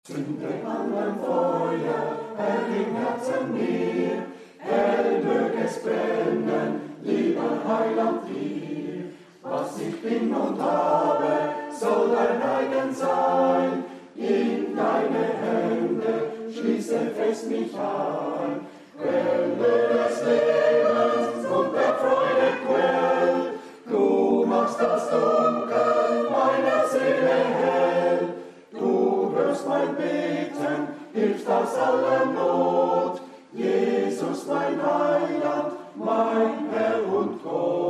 Zünde an ein Feuer, Herr, im Herzen mir, hell mög es brennen, lieber Heiland dir. Was ich bin und habe, soll dein eigen sein, in deine Hände schließe fest mich ein. Quelle des Lebens und der Freude Quell, du machst das Dunkel meiner Seele hell. Du hörst mein Beten, hilfst aus aller Not, Jesus mein Heiland, mein Herr und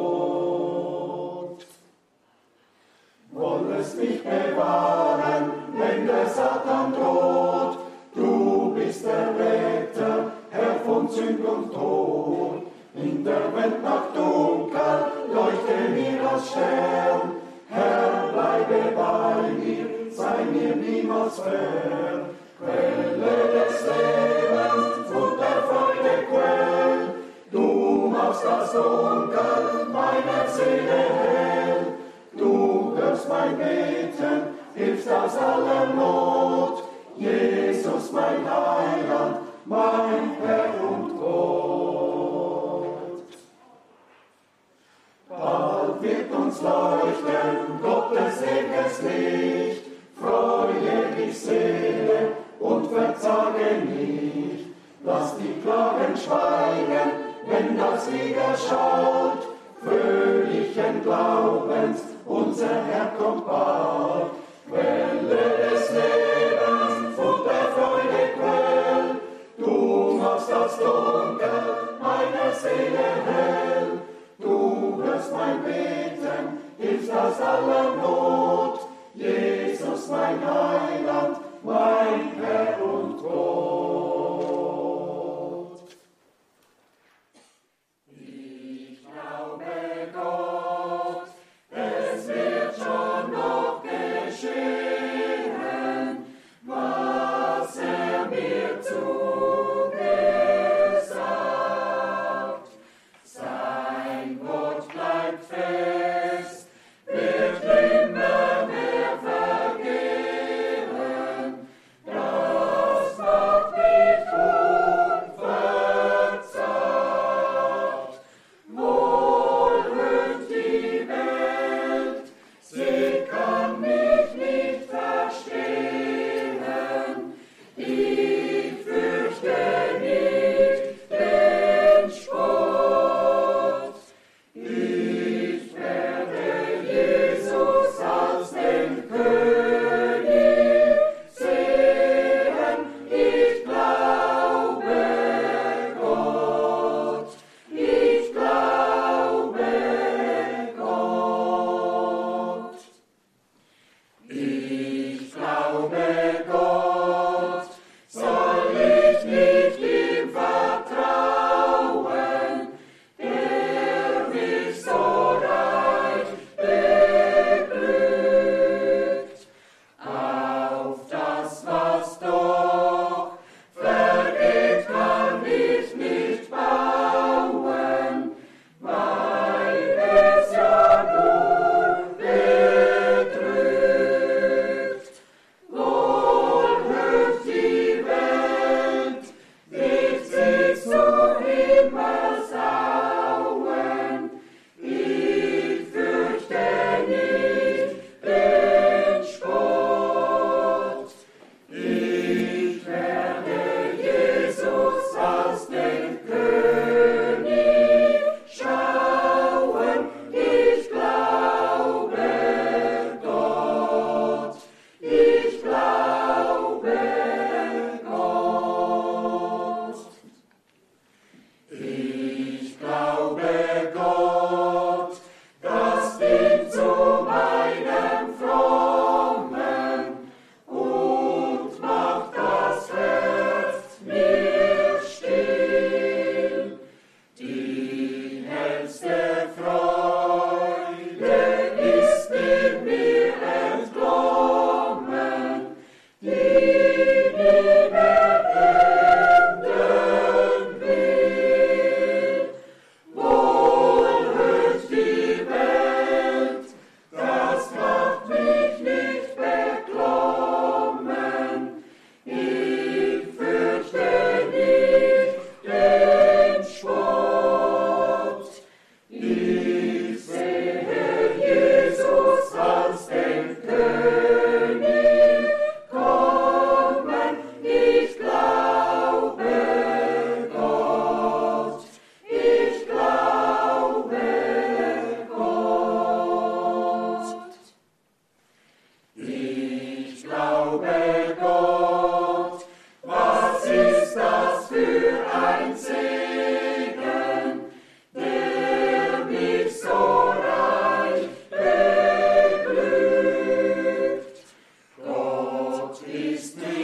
Gott. Wollest mich bewahren, wenn der Satan droht, du bist der Retter, Herr von Sünd und Tod. In der Welt nach Dunkel, leuchte mir als Stern, Herr, bleibe bei mir, sei mir niemals fern. Quelle des Lebens und der Freude Quell, du machst das Dunkel meiner Seele hell. Du hörst mein Beten, hilfst aus aller Not, Jesus mein Heiland, mein Herr und Gott. Bald wird uns leuchten Gottes ewiges Licht, freue dich Seele und verzage nicht. Lass die Klagen schweigen, wenn das Lied erschaut, fröhlichen Glaubens, unser Herr kommt bald. Quelle des Lebens und der Freude Quell, du machst das Dunkel meiner Seele hell. Du hörst mein Beten, hilfst aus aller Not, Jesus mein Heiland, mein Herr und Gott. Ich glaube Gott, es wird schon noch geschehen.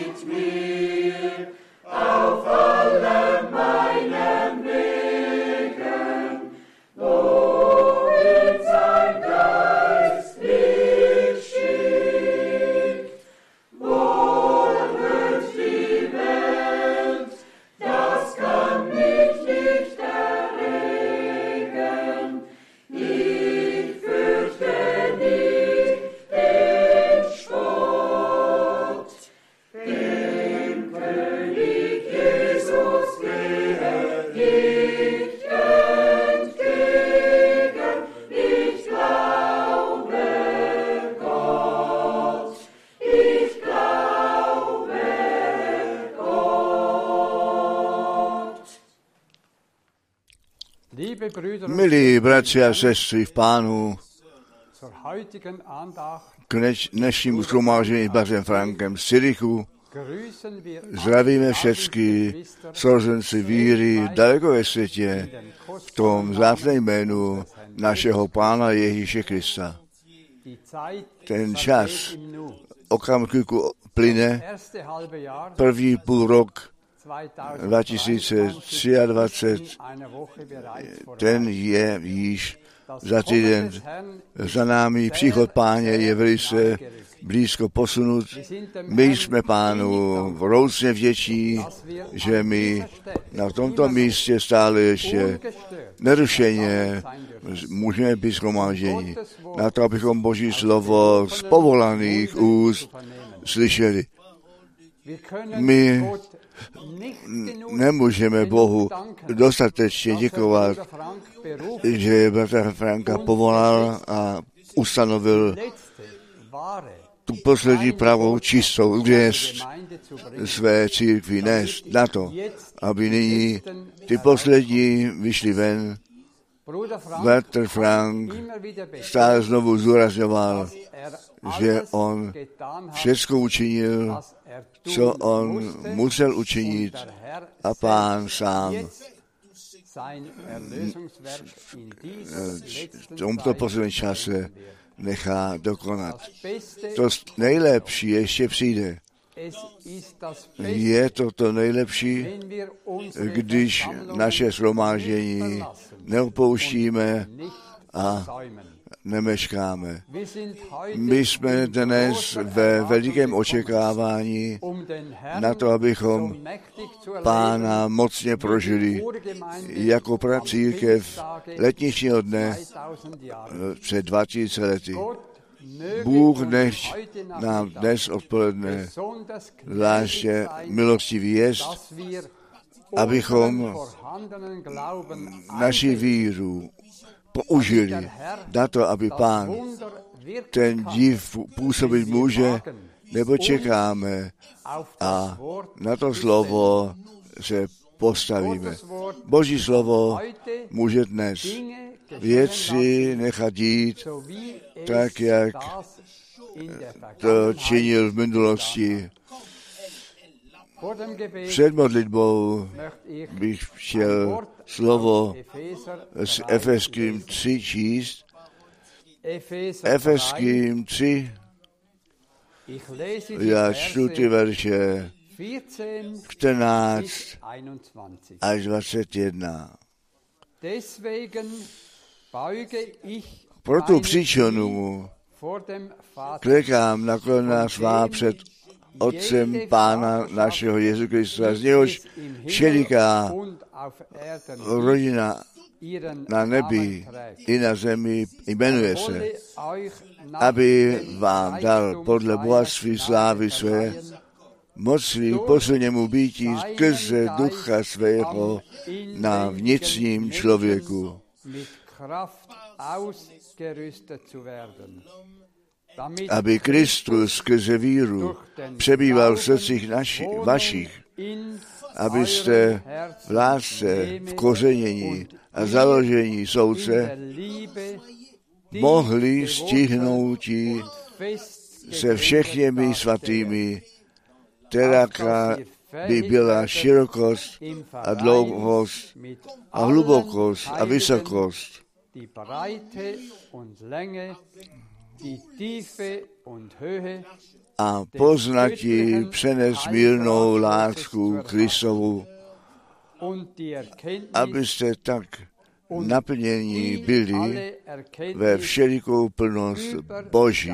mit mir auf allem meinem Wegen, wohin sein Geist mich schickt. Wohl wird die Welt, das kann mich nicht erregen. Ich fürchte nicht den Spott, dem König Jesus gehe ich entgegen. Ich glaube Gott, ich glaube Gott. Liebe Brüder und Milí bratři a sestry v Pánu, zur heutigen Andacht k dnešnímu shromáždění s bratrem Frankem z Zürichu grüßen wir zdravíme všechny sourozenci víry daleko ve světě v tom vzácném jménu našeho Pána Ježíše Krista. die Zeit Ten vergeht čas im Nu. okamžiku plyne, Erste halbe Jahr první půl rok 2023 2023, eine Woche bereits vorbei. ten je již Das za Kommen týden des Herrn za námi. Příchod Páně je velice blízko posunut. My jsme Pánu vroucně vděční, že my na tomto místě stále ještě ungestört nerušeně můžeme být shromážděni. Na to, abychom Boží slovo z povolaných úst slyšeli. Wir können My Gott nicht genug nemůžeme Bohu dostatečně dass er děkovat, Bruder Frank beruft, že bratra Franka povolal a ustanovil letzte wahre tu poslední pravou čistou věst Gemeinde zu bringen. své církvi nést na to, aby nyní ty poslední vyšli ven. Bruder Frank Bratr Frank immer wieder betont, stále znovu zdůrazňoval, dass er že alles on getan hat, všecko učinil, was er tun co on musste, musel učinit, und der Herr a Pán sám jetzt sein Erlösungswerk in dieser v tomto letzten posledním Zeit čase nechá dokonat. das Beste, To nejlepší ještě přijde. es ist das Beste, Je to nejlepší, wenn wir unsere když Versammlungen naše shromáždění verlassen, neopouštíme nicht a versäumen. nemeškáme. Wir sind heute My jsme dnes ve velikém očekávání um den Herrn na to, abychom so mächtig zu erleben, Pána mocně prožili jako pracírkev letničního dne 2000 Jahre. před 2000 lety. Gott möge Bůh uns nech heute nám Nachmittag dnes odpoledne besonders gnädig zvláště sein, milostivý jest, dass wir abychom unseren vorhandenen Glauben naši víru použili na to, aby das Pán Wunder wirken ten kann, div působit může, nebo uns čekáme auf das a Wort na to zu slovo se postavíme. Gottes Wort Boží slovo heute může dnes Dinge geschehen věci nechat jít, lassen, so wie es tak jak das in der to Vergangenheit činil v minulosti. vor dem Gebet Před modlitbou möchte ich bych ein chtěl Wort slovo aus Epheser z 3 Efeským 3 číst. Epheser 3, Efeským 3, ich lese die já čtu ty Verse verše 14 14 bis 21. až 21. Deswegen beuge ich Pro tu meine příčinu Knie vor dem Vater, klekám na kolena svá před Otcem Pána našeho Jezu Krista, z něhož es im Himmel všeliká und auf Erden rodina ihren na nebi Namen trägt. i na zemi jmenuje se, Wolle euch nach aby dem vám dal Reichtum podle seiner bohatství slávy Gnade své verleihen, mocný posilněmu býtí skrze ducha svého na vnitřním člověku, mit Kraft ausgerüstet zu werden, damit aby Kristus skrze víru durch den přebýval v Glauben srdcích Wohnung vašich, in abyste eurem Herzen v lásce, nehme v kořenění und a založení in der souce Liebe die mohli Gewohnheit stihnoutí und fest se všemi darstellen, svatými, která by byla širokost im a Verein dlouhost mit a allen hlubokost a Heiligen vysokost, die Breite und Länge, die Tiefe und Höhe, a poznati přenesmírnou lásku Kristovu, abyste tak naplnění byli ve všelikou plnost Boží.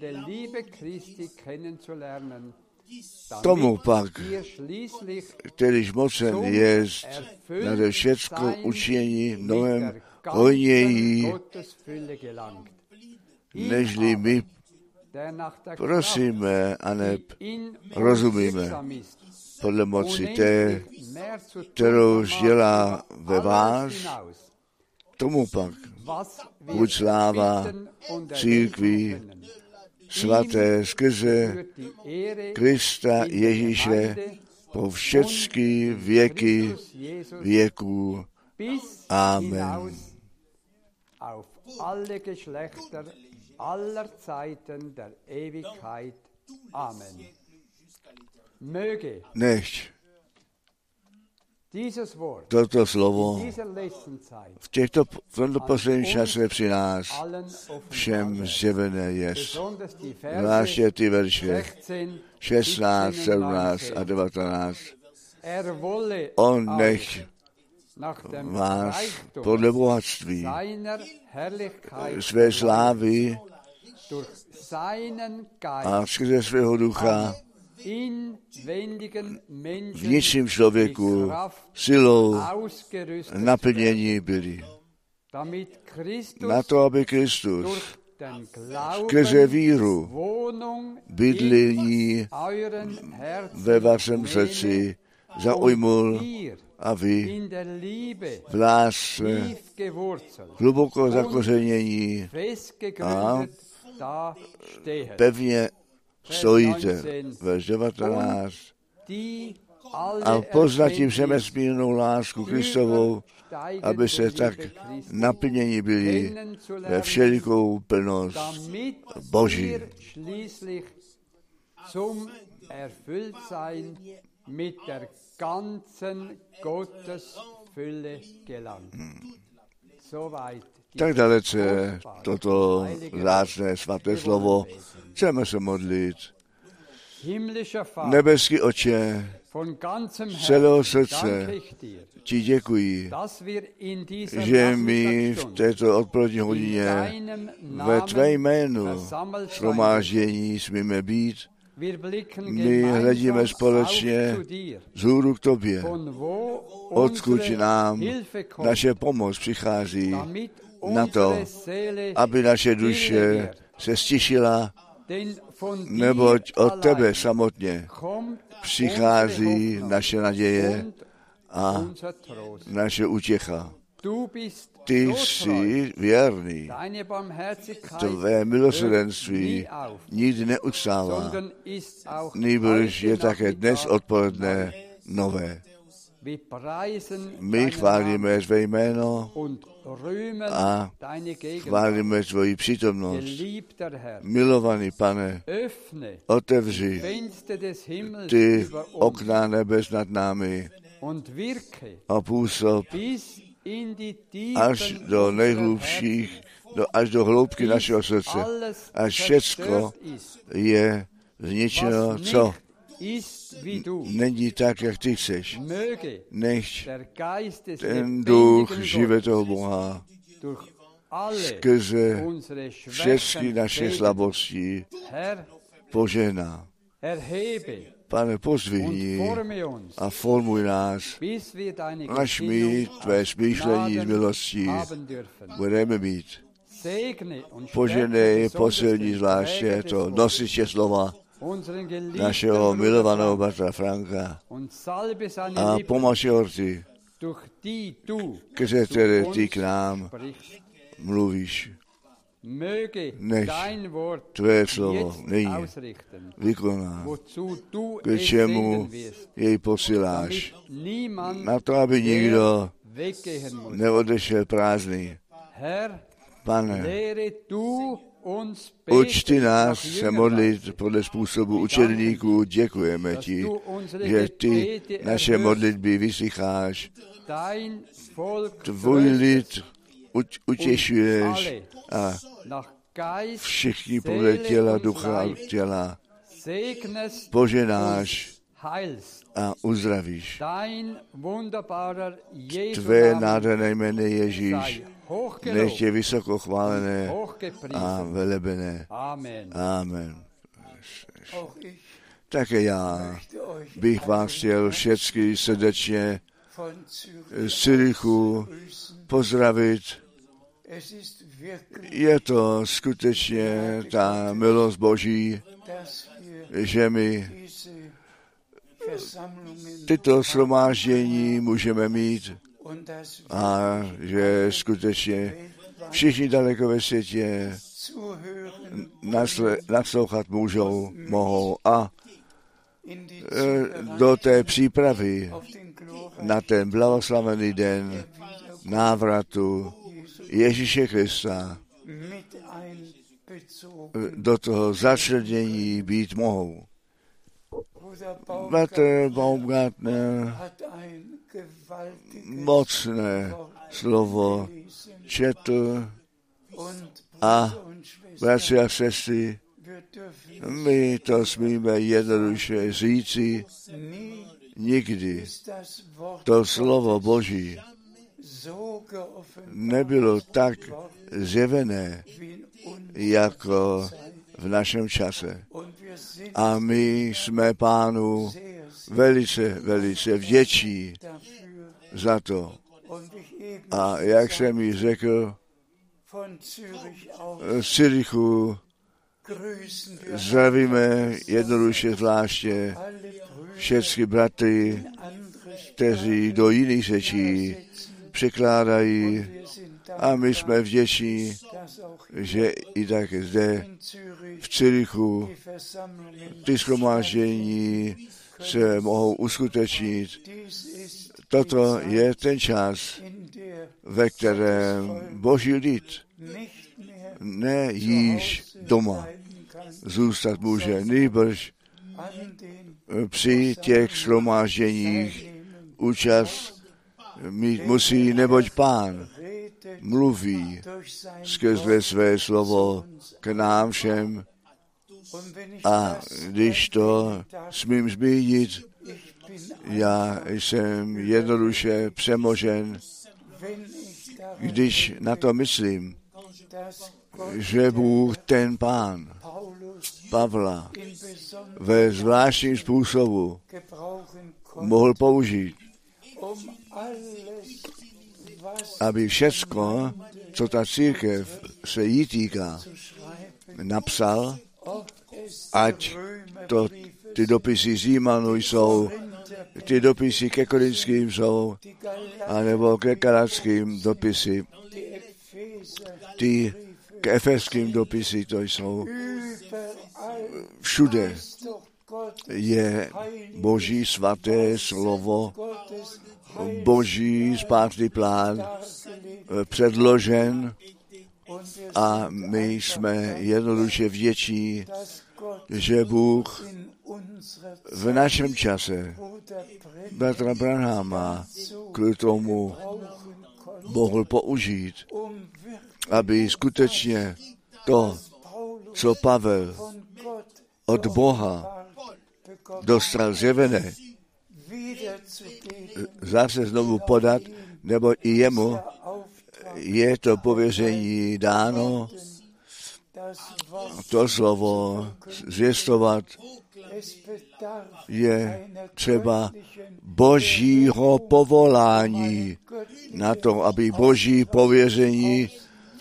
Tomu pak, kterýž mocen jest nade všecko učení mnohem hojněji, nežli my prosíme a neb rozumíme podle moci té, kterou dělá ve vás, tomu pak buď sláva církví svaté skrze Krista Ježíše po všechny věky věků. Amen. Auf alle Geschlechter aller Zeiten der Ewigkeit. Amen. Möge Nechť dieses Wort toto slovo in dieser Lessenzeit v tomto posledním čase při nás allen všem offenbart, zjevené jest. besonders die Zvláště Verse ty verše 16, 16, 17 17 a 19. wolle On auch nech nach dem vás Reichtum podle bohatství seiner Herrlichkeit své slávy durch seinen a Geist skrze svého ducha inwendigen Menschen vnitřním člověku mit Kraft silou ausgerüstet naplnění byli. damit Christus Na to, aby Kristus durch den skrze Glauben víru Wohnung bydlení in euren Herzen ve vašem srdci zaujmul ihr a vy in der Liebe v lásce tief gewurzelt, hluboko zakořenění fest gegründet da stehet, pevně stojíte. Verš 19. die alle A poznat tím erkenntnis přemesmírnou lásku Kristovou, aby se tak naplnění byli ve všelikou plnost damit Boží. ihr schließlich zum Erfülltsein mit der ganzen Gottesfülle gelangt. Soweit die Tak dalece toto vzácné svaté slovo. Chceme se modlit. himmlischer Vater, Nebeský Otče, von ganzem celého Herzen srdce danke ich dir, ti děkuji, dass wir in dieser že my v Nachmittagsstunde této odpolední in hodině deinem ve tvé Namen jménu versammelt sein. shromáždění smíme být. Wir blicken My hledíme gemeinsam společně auf zu dir, vzhůru k tobě, von wo odkud unsere nám Hilfe kommt, naše pomoc přichází, damit na to, unsere Seele aby naše stille duše wird. se stišila, Denn von dir neboť od tebe allein samotně kommt přichází unsere Hoffnung naše naděje und a unser Trost. naše útěcha. Du bist Ty so treu. jsi věrný, Deine Barmherzigkeit tvé hört milosrdenství nie auf, nikdy neustává, sondern ist auch nýbrž je heute také dnes Nachmittag odpoledne nové. Wir preisen My deinen chválíme tvé jméno Namen und rühmen a deine Gegenwart. chválíme tvoji přítomnost. Geliebter Herr, Milovaný Pane, öffne otevři Fenster des Himmels ty über uns okna nebes nad námi und wirke a působ bis in die až Tiefen do unserer nejhlubších, Herzen, až do hloubky bis našeho srdce. alles A všecko zerstört ist, je zničeno, was co nicht ist wie du. není tak, jak ty chceš. Möge Nechť der Geist des ten duch lebendigen živého Gottes Boha durch alle skrze unsere všechny Schwächen naše predigt. slabosti Herr, požehná. erhebe Pane, und pozvihni forme uns, a formuj nás, bis wir deine až my Gesinnung tvé aus smýšlení z Gnaden milostí haben dürfen. budeme mít. Segne und Poženej, stärke posilní besonders den zvláště Träger des to Wortes, nosiče slova unseren geliebten našeho Bruder milovaného Frank, bratra Franka und salbe seine a Lippen, pomož jeho rty, durch die du skrze zu které uns ty k nám sprichst. mluvíš. Möge Nech dein Wort tvé slovo jetzt nyní ausrichten, vykoná, wozu du k es čemu senden wirst, jej posíláš. damit niemand Na to, aby nikdo weggehen muss. neodešel prázdný. Herr, Pane, lehre du uns uč ty beten nás nach se Jüngerweise, modlit podle způsobu učedníků. Děkujeme dass ti, du unsere že ty Gebete naše erhörst, modlitby vyslycháš. dein Volk Tvůj tröstest lid utěšuješ alle a nach Geist, všichni podle těla, Seele und ducha a Leib těla segnest poženáš heilst. a uzdravíš. Dein wunderbarer Jesu Tvé Name nádherné jméno Ježíš, sei nech hochgelobt, je vysoko chválené a hochgepriesen. velebené. Amen. Amen. Auch ich Také já möchte euch bych vás chtěl všechny srdečně von Zürich z Cyrichu grüßen. pozdravit. Es ist wirklich, Je to skutečně ta milost Boží, dass wir že my diese Versammlungen tyto shromáždění můžeme mít und dass wir a že skutečně všichni daleko ve světě zuhören naslouchat mohou a in die do té přípravy auf den Glorreich na ten blahoslavený den návratu Ježíše Krista mit einbezogen. do toho začlenění být mohou. Bruder Bratr Baumgartner hat ein gewaltiges mocné slovo gelesen četl und a Brüder und Schwestern, bratři a sestry, wir dürfen my to smíme jednoduše říci, nie nikdy ist das Wort to slovo Boží so geoffenbart nebylo tak zjevené, wie in uns. jako v našem čase. Und wir sind A my jsme Pánu sehr, sehr velice vděčí dafür. za to. Und ich eben A jak jsem ji řekl, von Zürich aus z Cyrichu grüßen wir zdravíme jednoduše zvláště alle Brüder, všechny bratry, andere kteří do jiných řečí překládají Wir sind a my jsme vděční, dass auch že i tak zde in Zürich v Cyrichu die Versammlungen ty shromáždění se mohou uskutečnit. dies ist Toto je ten čas, in der ve kterém Boží lid nicht mehr ne již doma bleiben kann zůstat může, nýbrž an den při těch shromážděních Nehmen účast mít musí, neboť Pán redet mluví durch sein skrze své slovo k nám všem. und wenn ich A das když to smím zmínit, ich bin já jsem jednoduše přemožen, wenn ich daran když na to myslím, dass Gott že Bůh ten Pán Paulus Pavla in besonderem ve zvláštním způsobu gebrauchen konnte, mohl použít, alles, was aby všecko, co ta církev se jí týká, zu schreiben, napsal, ob es ať die to Römerbriefe ty dopisy z Římanů jsou, ty dopisy ke Korinským jsou, die Galater, anebo ke Galackým dopisy, die Epheser, ty k Efeským dopisy to jsou. überall Všude ist doch Gottes je Boží svaté slovo, Gottes Boží spásný plán dargelegt předložen und wir a my jsme jednoduše vděční, dass Gott že Bůh in unserer v našem čase Bruder bratra Branhama k tomu brauchen konnte, mohl použít, wirklich aby skutečně to, Paulus co Pavel von Gott od Boha bekommen, dostal zjevené, wiederzugeben, zase znovu podat, nebo i jemu Auftrag, je to pověření dáno, das Wort, to slovo zvěstovat es bedarf je einer třeba göttlichen Božího povolání na to, aby Boží pověření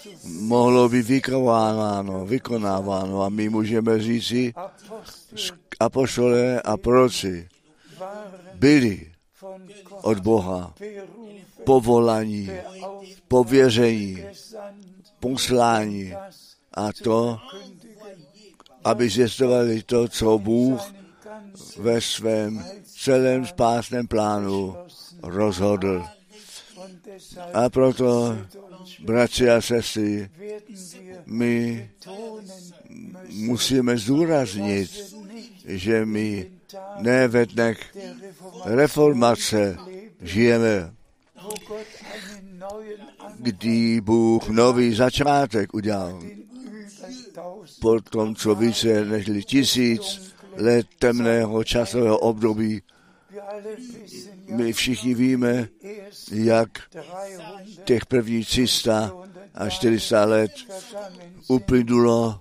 mohlo být vykonáváno. A my můžeme říci, Apostel apoštolé a proroci waren byli von Gott od Boha berufen, povolaní, beauftragt, pověření, gesandt, poslání das a to, kündigen, aby zjistovali to, co Bůh seinen ganzen ve svém celém spásném plánu rozhodl. und deshalb A proto, uns bratři a sestry, werden wir my betonen müssen, musíme zdůraznit, dass wir nicht že my den Tag ne ve dnech der Reformation reformace leben, žijeme, wo Gott einen neuen Anfang kdy Bůh nový začátek udělal. in über 1000 Po tom, co více než 1000 let temného časového období. My všichni víme, jak těch prvních 300 a 400 let uplynulo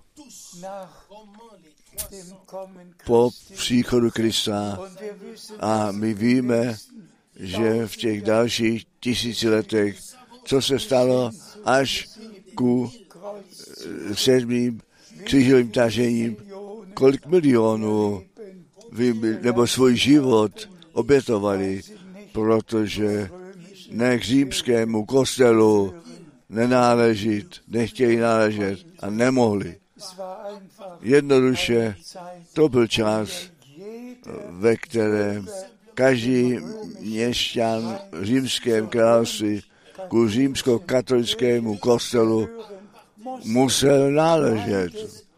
po příchodu Krista. A my víme, že v těch dalších 1000 letech, co se stalo až ku 7. křížovým tažením, kolik milionů nebo svůj život obětovali, protože ne k římskému kostelu nenáležit, nechtějí náležet a nemohli. Jednoduše to byl čas, ve kterém každý měšťan v římském království ku římskokatolickému kostelu musel náležet.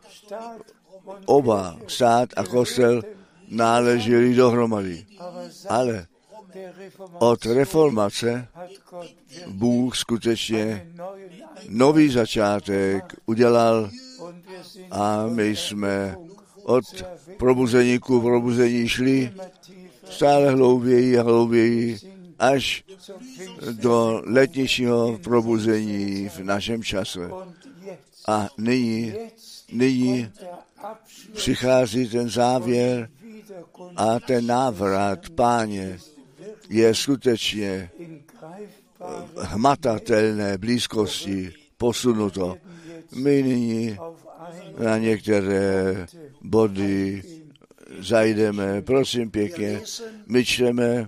Oba, stát a kostel, náleželi dohromady. Ale od reformace Bůh skutečně nový začátek udělal a my jsme od probuzení ku probuzení šli stále hlouběji a hlouběji až do letnějšího probuzení v našem čase. A nyní přichází ten závěr a ten návrat Páně je skutečně hmatatelné blízkosti posunuto. My nyní na některé body zajdeme, prosím pěkně. My čteme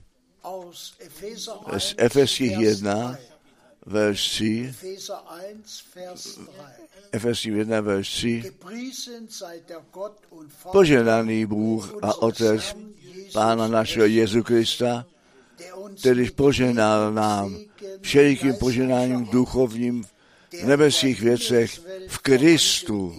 z Efeských 1, verš 3, Efeským 1, verš 3. Požehnaný Bůh a Otec Pána našeho Jezu Krista, který požehnal nám všelikým požehnáním duchovním v nebeských věcech v Kristu.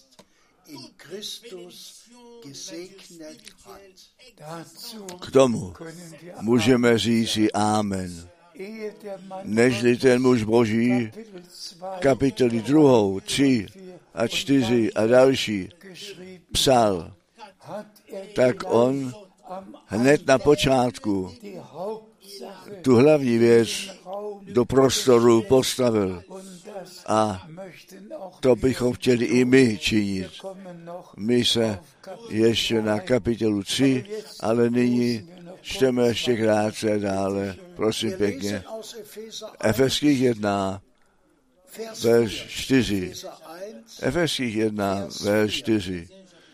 K tomu můžeme říci amen. Nežli ten muž Boží kapitoly 2, 3 a 4 a další psal, tak on hned na počátku tu hlavní věc do prostoru postavil. A to bychom chtěli i my činit. My se ještě na kapitolu 3, ale nyní čteme ještě krátce dále. Prosím pěkně. Efeských 1, verš 4. Efeských 1, verš 4.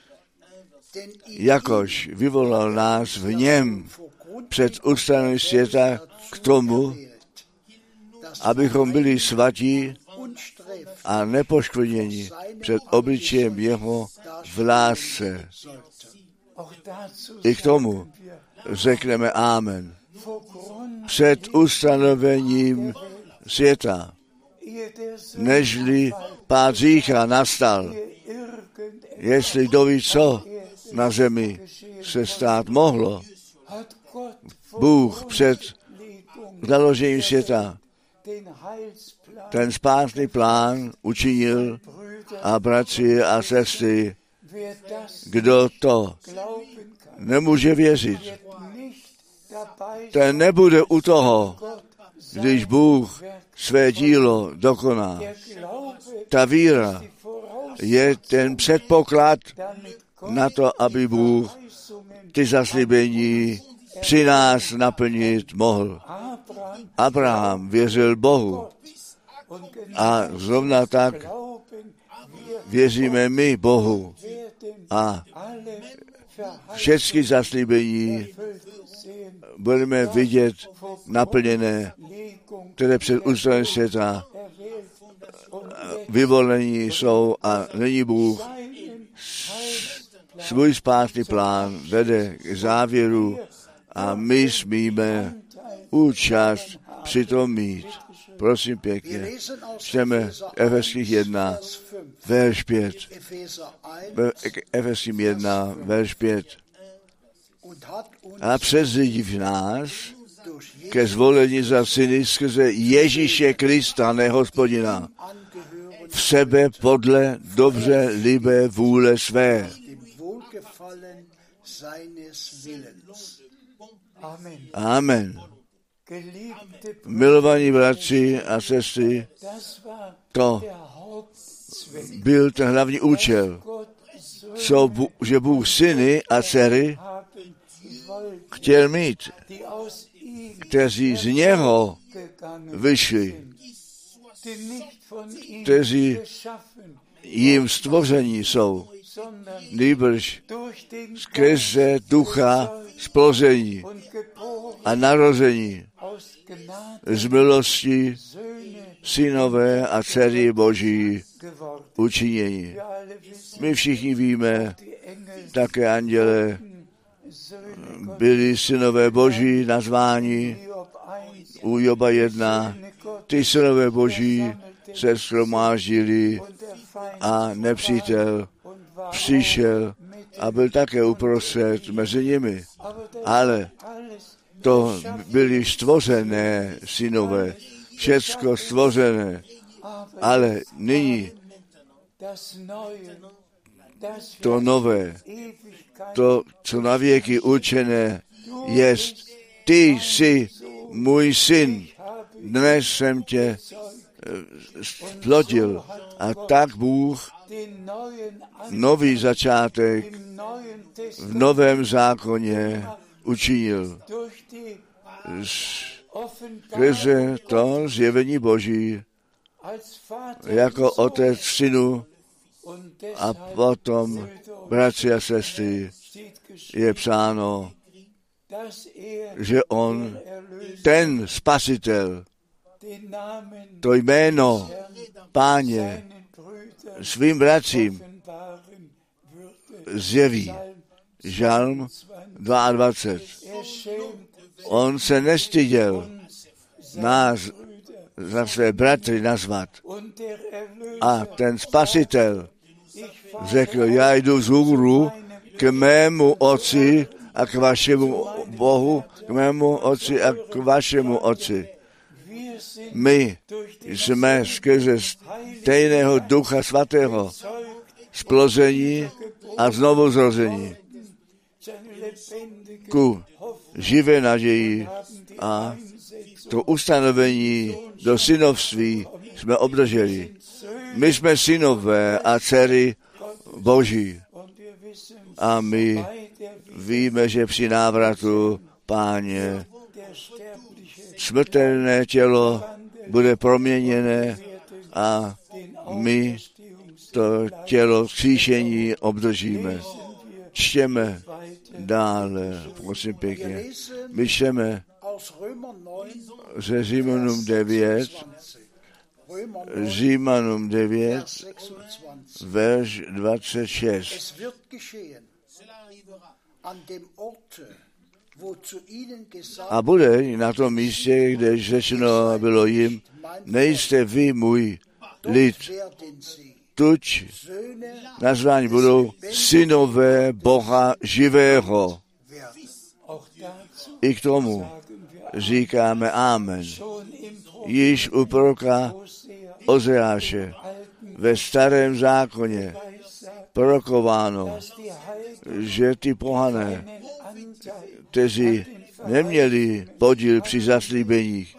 Jakož vyvolal nás v něm před ustanovením světa k tomu, abychom byli svatí a nepoškvrněni před obličejem jeho v lásce. I k tomu řekneme amen. Před ustanovením světa, nežli pád hřícha nastal, jestli kdo ví, co na zemi se stát mohlo, Bůh před založením světa ten spásný plán učinil a bratři a sestry, kdo to nemůže věřit, ten nebude u toho, když Bůh své dílo dokoná. Ta víra je ten předpoklad na to, aby Bůh ty zaslíbení při nás naplnit mohl. Abraham věřil Bohu a zrovna tak věříme my Bohu a všechny zaslíbení budeme vidět naplněné, které před ústavem světa vyvolení jsou a není Bůh svůj spásný plán vede k závěru a my smíme účast přitom mít. Prosím pěkně, čteme Efeských 1, verš 5. Efeským 1, verš 5. A předzvědí nás ke zvolení za syny skrze Ježíše Krista, ne Hospodina, v sebe podle dobře libé vůle své. Amen. Milovaní bratři a sestry, to byl ten hlavní účel, že Bůh syny a dcery chtěl mít, kteří z něho vyšli, kteří jim stvoření jsou, nýbrž skrze ducha splození a narození z milosti synové a dcery Boží učinění. My všichni víme, také anděle byli synové Boží nazváni u Joba 1. Ty synové Boží se shromáždili a nepřítel přišel a byl také uprostřed mezi nimi. Ale to byly stvořené synové, všecko stvořené, ale nyní to nové, to, co na věky určené jest, ty jsi můj syn, dnes jsem tě splodil. A tak Bůh nový začátek v Novém zákoně učinil. Skrze to zjevení Boží jako otec synu a potom bratři a sestry je psáno, že on, ten spasitel, to jméno Páně svým bratřím zjeví. Žalm 22. On se nestyděl nás za své bratry nazvat. A ten spasitel řekl, já jdu z hůru k mému otci a k vašemu Bohu, k mému otci a k vašemu otci. My jsme skrze stejného Ducha Svatého splození a znovu zrození ku živé naději a to ustanovení do synovství jsme obdrželi. My jsme synové a dcery Boží a my víme, že při návratu Páně smrtelné tělo bude proměněné a my to tělo vzkříšení obdržíme. Čtěme dále, prosím pěkně. My čteme ze Římanům 9, verš 26. A bude na tom místě, kde řečeno bylo jim, nejste vy můj lid, tuď nazváni budou synové Boha živého. I k tomu říkáme amen. Již u proroka Ozeáše ve starém zákoně prorokováno, že ty pohané, kteří neměli podíl při zaslíbeních,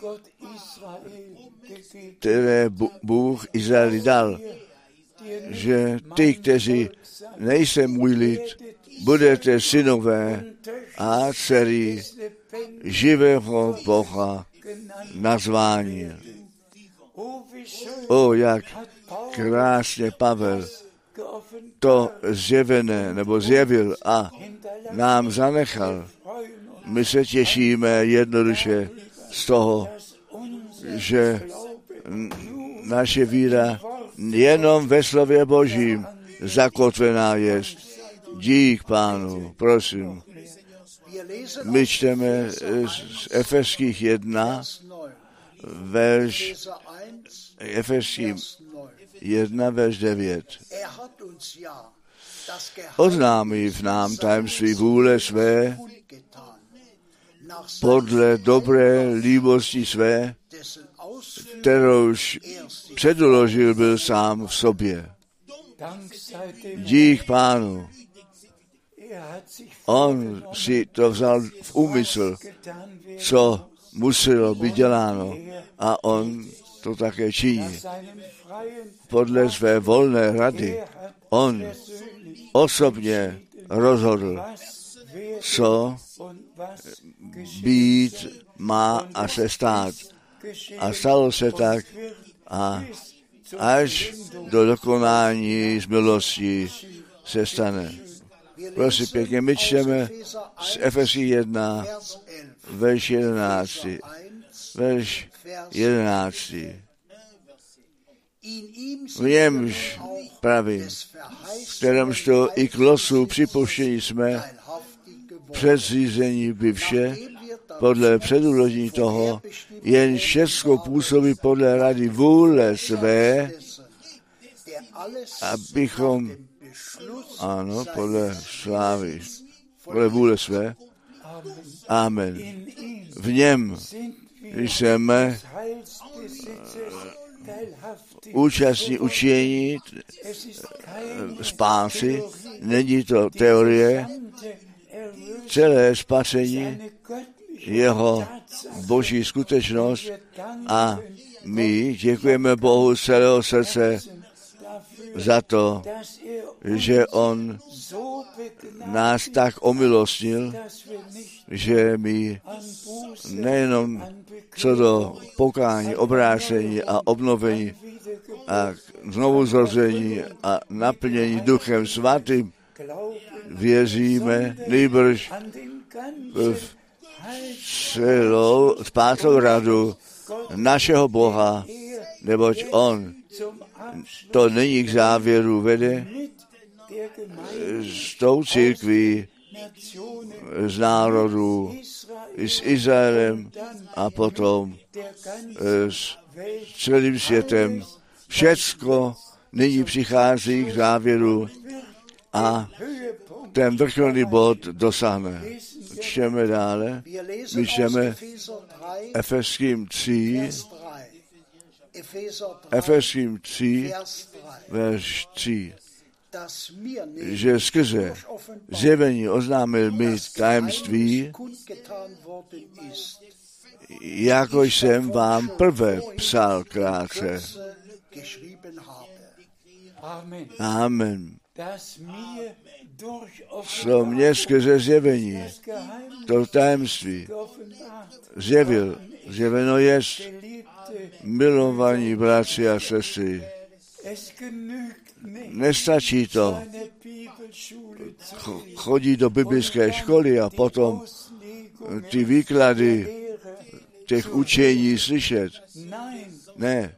které Bůh Izraeli dal, že ty, kteří nejsou můj lid, budete synové a dcery živého Boha nazvání. O, jak krásně Pavel to zjevené, nebo zjevil a nám zanechal. My se těšíme jednoduše z toho, že naše víra jenom ve slově Božím zakotvená jest. Dík Pánu, prosím. My čteme z Efeských 1, verš 9. Oznámí v nám tajemství vůle své, podle dobré líbosti své, kterouž předložil byl sám v sobě. Dík Pánu. On si to vzal v úmysl, co muselo být děláno, a on to také činí. Podle své volné rady on osobně rozhodl, co být má a se stát. A stalo se tak, a až do dokonání z milosti se stane. Prosím pěkně, my čteme z Efeských 1, verš 11. Verš 11. V němž pravím, v kterémž to i k losu připuštění jsme předřízení bivše, podle předuložení toho, jen všecko působí podle rady vůle své, abychom, ano, podle slávy, podle vůle své, amen. V něm jsme účastní učení spásy, není to teorie, celé spasení, jeho boží skutečnost, a my děkujeme Bohu z celého srdce za to, že on nás tak omilostnil, že my nejenom co do pokání, obrácení a obnovení a znovuzrození a naplnění Duchem Svatým věříme, nejbrž v celou spásnou radu našeho Boha, neboť on to není k závěru vede s tou církví, z národů, s Izraelem a potom s celým světem. Všecko nyní přichází k závěru a ten vrcholný bod dosáhne. Čteme dále, my čteme Efeským 3, verš 3, že skrze zjevení oznámil mi tajemství, jako jsem vám prvé psal krátce. Amen. Co mě skrze zjevení, to tajemství zjeveno jest, milovaní bratři a sestry. Nestačí to chodit do biblické školy a potom ty výklady těch učení slyšet. Ne.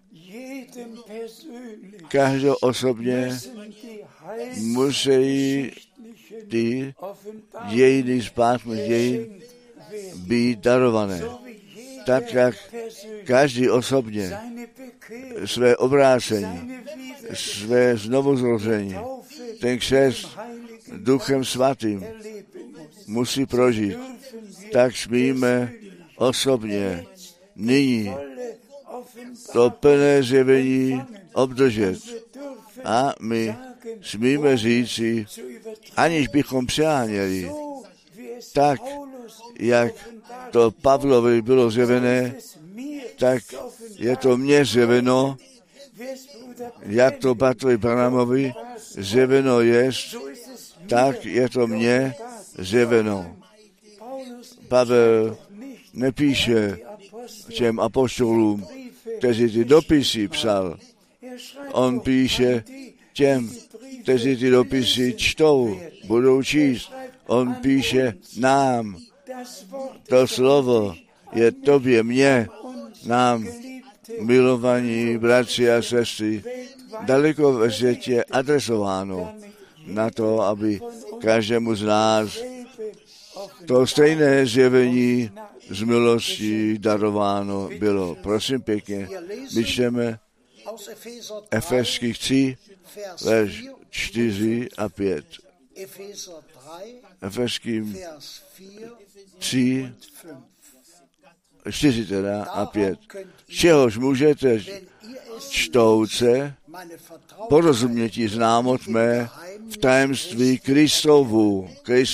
Každý osobně musí ty dějiny, spásné dějin být darované. Tak, jak každý osobně své obrácení, své znovuzrození, ten křest Duchem Svatým musí prožít, tak smíme osobně nyní to plné zjevení obdržet. A my smíme říci, aniž bychom přeháněli, tak, jak to Pavlovi bylo zjevené, tak je to mně zjeveno, jak to Bartovi Branhamovi zjeveno jest, tak je to mně zjeveno. Pavel nepíše těm apoštolům, kteří ty dopisy psal. On píše těm, kteří ty dopisy čtou, budou číst. On píše nám. To slovo je tobě, mně, nám, milovaní bratři a sestry, daleko ve světě adresováno na to, aby každému z nás to stejné zjevení z milostí darováno bylo. Prosím pěkně, my čteme Efeských 3, verš 4 a 5. Efeským 3 4 teda a 5. Čehož můžete čtouce porozuměti známo tmé v tajemství Kristovu,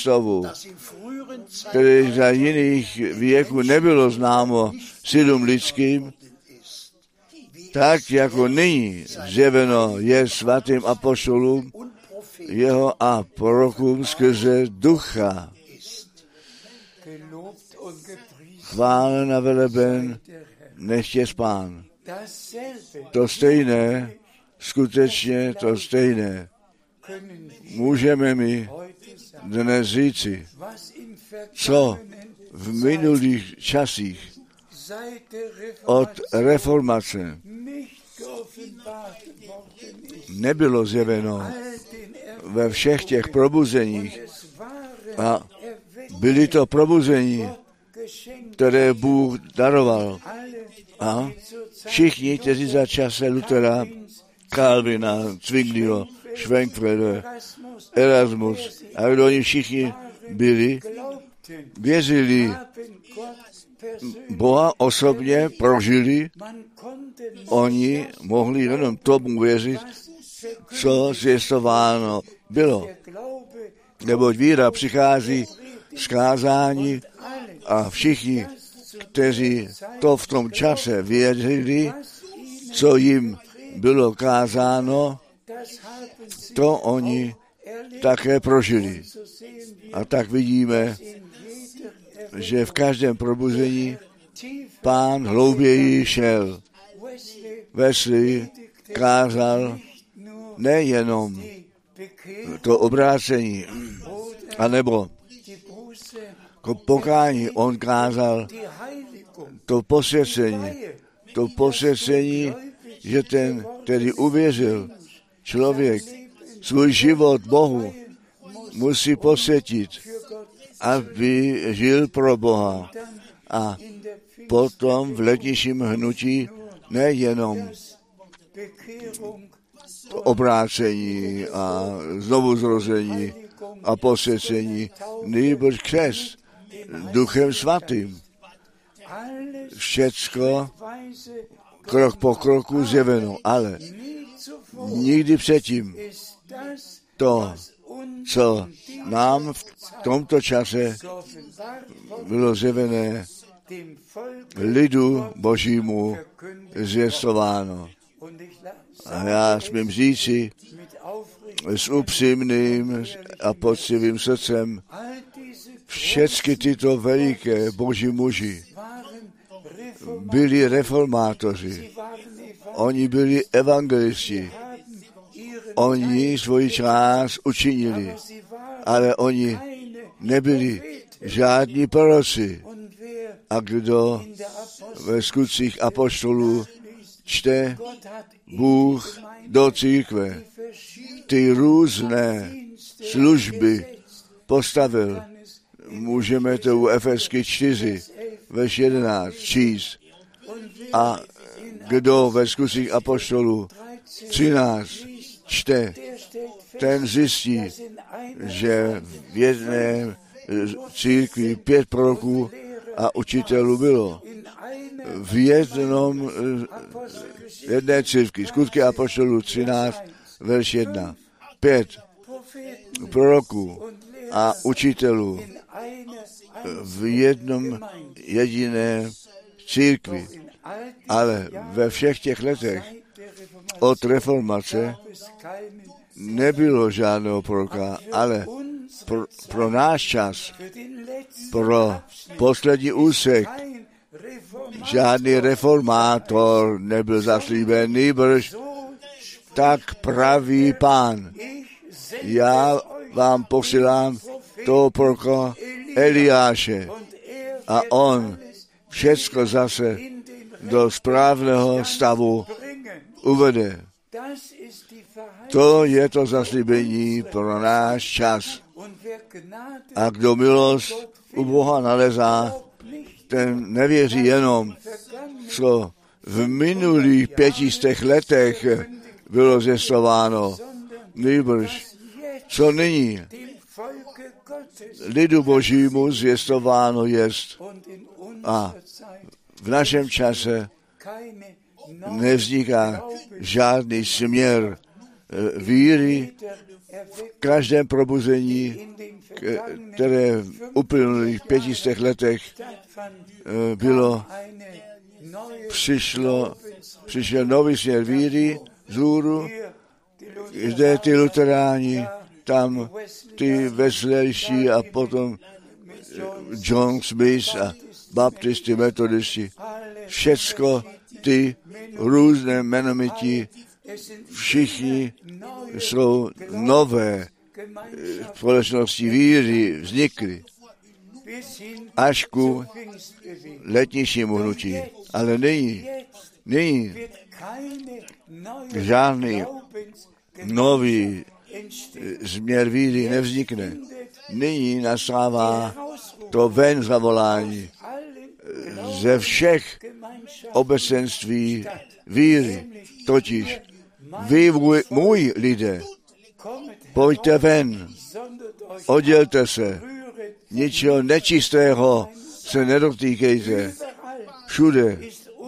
které za jiných věků nebylo známo synům lidským, tak jako nyní zjeveno je svatým apoštolům jeho a prorokům skrze ducha. Chválen a veleben nech je Pán. To stejné, skutečně to stejné, můžeme mi dnes říci, co v minulých časích od reformace nebylo zjeveno ve všech těch probuzeních. A byly to probuzení, které Bůh daroval. A všichni, kteří za čase Luthera, Calvina, Zwinglio, Schwenkfreder, Erasmus, a kdo oni všichni byli, věřili Boha osobně, prožili, oni mohli jenom tomu věřit, co zjistováno bylo. Neboť víra přichází z kázání a všichni, kteří to v tom čase věřili, co jim bylo kázáno, to oni také prožili. A tak vidíme, že v každém probuzení Pán hlouběji šel. Wesley kázal nejenom to obrácení, anebo pokání, on kázal to posvěcení, že ten, který uvěřil, člověk svůj život Bohu musí posvětit, aby žil pro Boha. A potom v letnějším hnutí nejenom obrácení a znovuzrození a posvěcení, nýbrž křest Duchem Svatým. Všecko krok po kroku zjeveno, ale nikdy předtím to, co nám v tomto čase bylo zjevené, lidu Božímu zvěstováno. A já smím říci s upřímným a poctivým srdcem, všechny tyto veliké Boží muži byli reformátoři, oni byli evangelisti, oni svoji část učinili, ale oni nebyli žádní proroci. A kdo ve skutcích apoštolů čte, Bůh do církve ty různé služby postavil. Můžeme to u Efesky 4, verš 11 číst. A kdo ve skutcích apoštolů 13 čte, ten zjistí, že v jedné církvi 5 proroků a učitelů bylo. V jedné církvi, skutky apoštolů 13, verš 1, 5 proroků a učitelů v jednom jediné církvi. Ale ve všech těch letech od reformace nebylo žádného proroka, ale pro náš čas, pro poslední úsek, žádný reformátor nebyl zaslíben, nýbrž tak praví Pán. Já vám posílám toho proroka Eliáše a on všecko zase do správného stavu uvede. To je to zaslíbení pro náš čas. A kdo milost u Boha nalezá, ten nevěří jenom, co v minulých 500 letech bylo zjistováno, nýbrž co nyní lidu Božímu zjistováno jest A v našem čase nevzniká žádný směr víry v každém probuzení, které v uplynulých 500 letech přišel nový směr víry vzhůru, zde ty luteráni, tam ty veselější a potom John Smith a baptisti, metodisti, všecko ty různé jmenovití, všichni jsou nové společnosti víry vznikly až ku letnějšímu hnutí. Ale nyní žádný nový směr víry nevznikne. Nyní nastává to ven zavolání ze všech obecenství víry. Totiž vy, můj lidé, pojďte ven, oddělte se, ničeho nečistého se nedotýkejte. Všude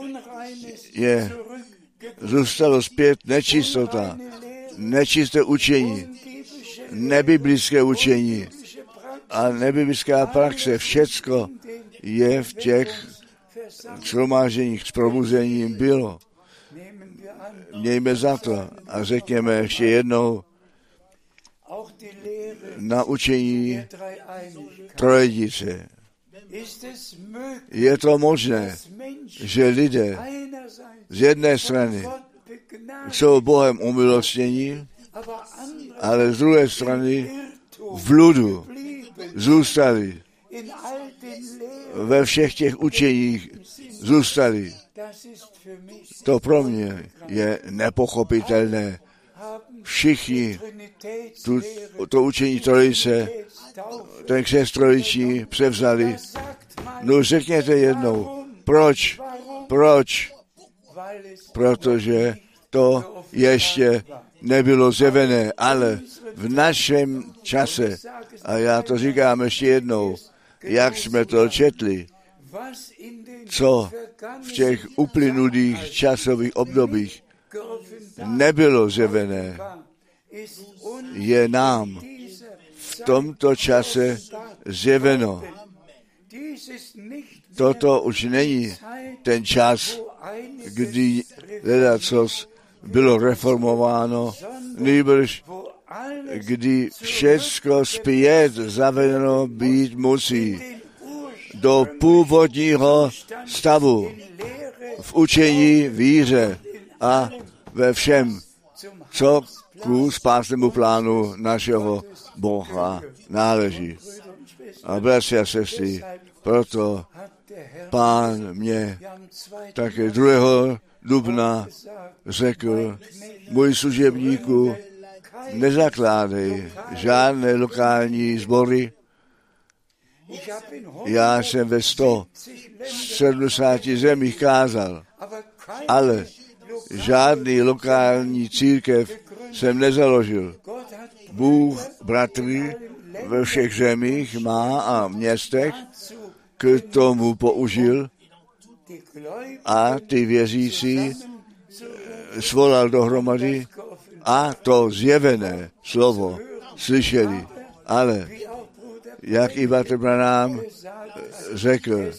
zůstalo zpět nečistota, nečisté učení, nebiblické učení a nebiblická praxe. Všecko je v těch shromážděních s probuzením bylo. Mějme za to a řekněme ještě jednou na učení trojedice. Je to možné, že lidé z jedné strany jsou Bohem umilostnění, ale z druhé strany v bludu zůstali. Ve všech těch učeních zůstali. To pro mě je nepochopitelné. Všichni to učení trojice, ten křest trojičí převzali. No řekněte jednou, proč? Protože to ještě nebylo zjevené, ale v našem čase, a já to říkám ještě jednou, jak jsme to četli, co v těch uplynulých časových obdobích nebylo zjevené, je nám v tomto čase zjeveno. Toto už není ten čas, kdy ledacos bylo reformováno, nýbrž kdy všecko zpět zavedeno být musí do původního stavu v učení, víře a ve všem, co ku spásnému plánu našeho Boha náleží. A bratři a sestry, proto Pán mě také 2. dubna řekl, můj služebníku, nezakládej žádné lokální sbory. Já jsem ve 170 zemích kázal, ale žádný lokální církev jsem nezaložil. Bůh bratry ve všech zemích má a městech k tomu použil a ty věřící svolal dohromady a to zjevené slovo slyšeli. Ale jak i bratr Branham řekl,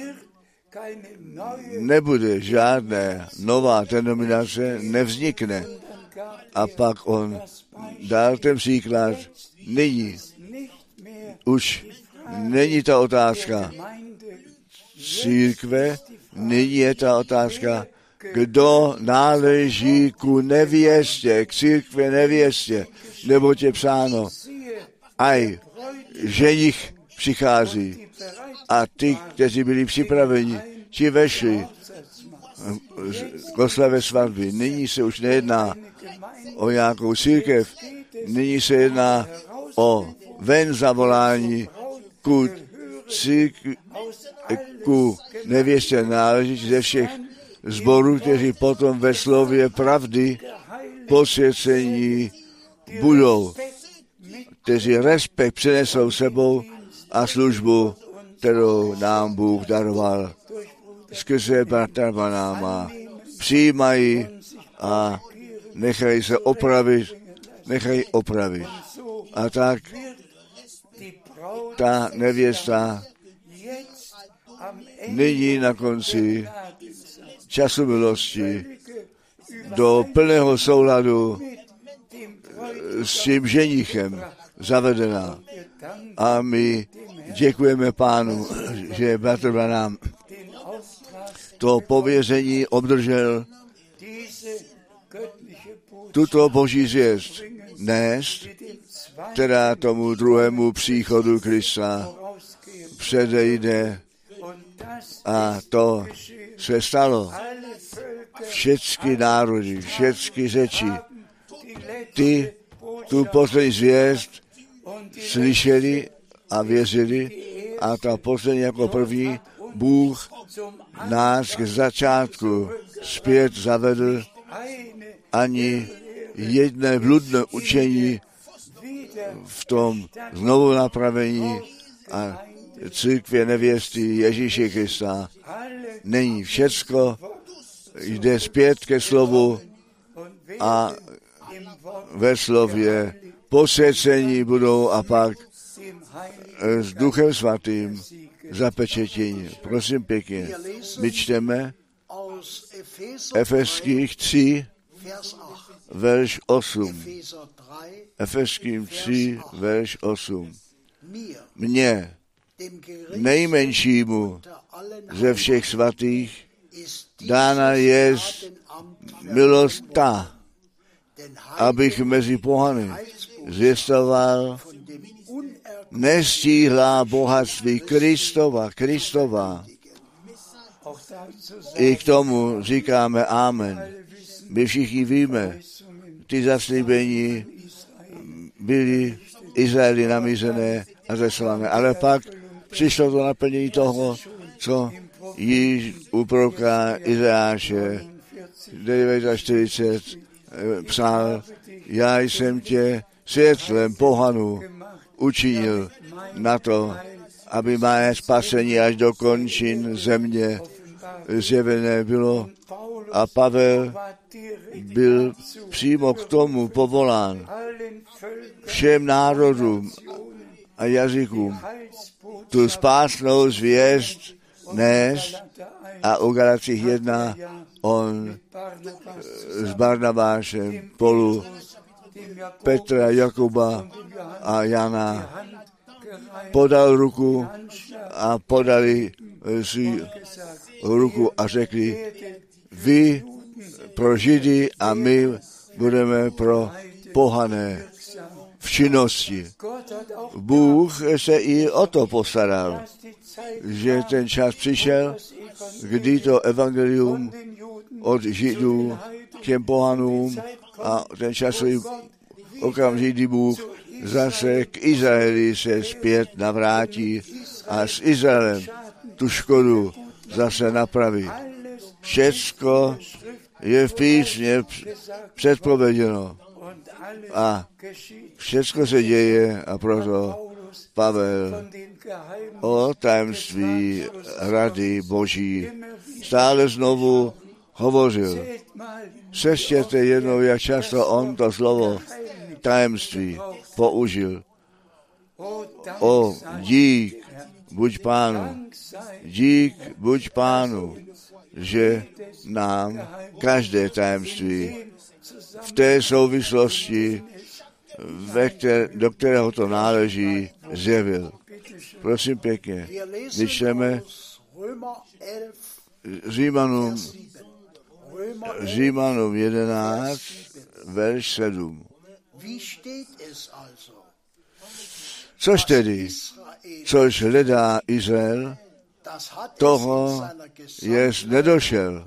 nebude žádná nová denominace, nevznikne. A pak on dal ten příklad, nyní už není ta otázka církve, nyní je ta otázka, kdo náleží ku nevěstě, k církve nevěstě, nebo je psáno, aj ženich přichází a ty, kteří byli připraveni, ti vešli k oslavě svatby. Nyní se už nejedná o nějakou církev, nyní se jedná o ven zavolání ku nevěstě náleží ze všech zborů, kteří potom ve slově pravdy posvěcení budou, kteří respekt přinesou sebou a službu kterou nám Bůh daroval skrze bratra Branáma, přijímají a nechají se opravit. A tak ta nevěsta nyní na konci času milosti do plného souladu s tím ženichem zavedená. A my děkujeme Pánu, že bratr Branham to pověření obdržel tuto boží zvěst nést, která tomu druhému příchodu Krista předejde. A to se stalo. Všechny národy, všechny řeči, ty tu poslední zvěst slyšeli a věřili a ta poslední jako první Bůh nás k začátku zpět zavedl, ani jedné bludné učení v tom znovu napravení a církve nevěsty Ježíše Krista není. Všecko jde zpět ke slovu a ve slově posvěcení budou a pak s Duchem Svatým zapečetění. Prosím pěkně, my čteme Efeských 3, verš 8. Efeským 3, verš 8. Mně, nejmenšímu ze všech svatých, dána jest milost ta, abych mezi pohany zvěstoval nestíhlá bohatství Kristova. I k tomu říkáme amen. My všichni víme, ty zaslíbení byly Izraeli namířené a zeslané, ale pak přišlo to naplnění toho, co již u proroka Izajáše 49 psal, já jsem tě světlem pohanu učinil na to, aby mé spasení až do končin země zjevené bylo. A Pavel byl přímo k tomu povolán všem národům a jazykům tu spásnou zvěst nést. A u Galacích 1 on s Barnabášem spolu Petra, Jakuba a Jana podal ruku a podali si ruku a řekli, vy pro Židy a my budeme pro pohané v činnosti. Bůh se i o to postaral, že ten čas přišel, kdy to evangelium od Židů k těm pohanům a ten časový okamžik, kdy Bůh zase k Izraeli se zpět navrátí a s Izraelem tu škodu zase napraví. Všecko je v písmě předpověděno a všecko se děje a proto Pavel o tajemství rady Boží stále znovu hovořil. Seštěte jednou, jak často on to slovo tajemství použil. O, dík buď Pánu, že nám každé tajemství v té souvislosti, do kterého to náleží, zjevil. Prosím pěkně, my čteme Římanům 11, verš 7. Což tedy, což hledá Izrael, toho jest nedošel.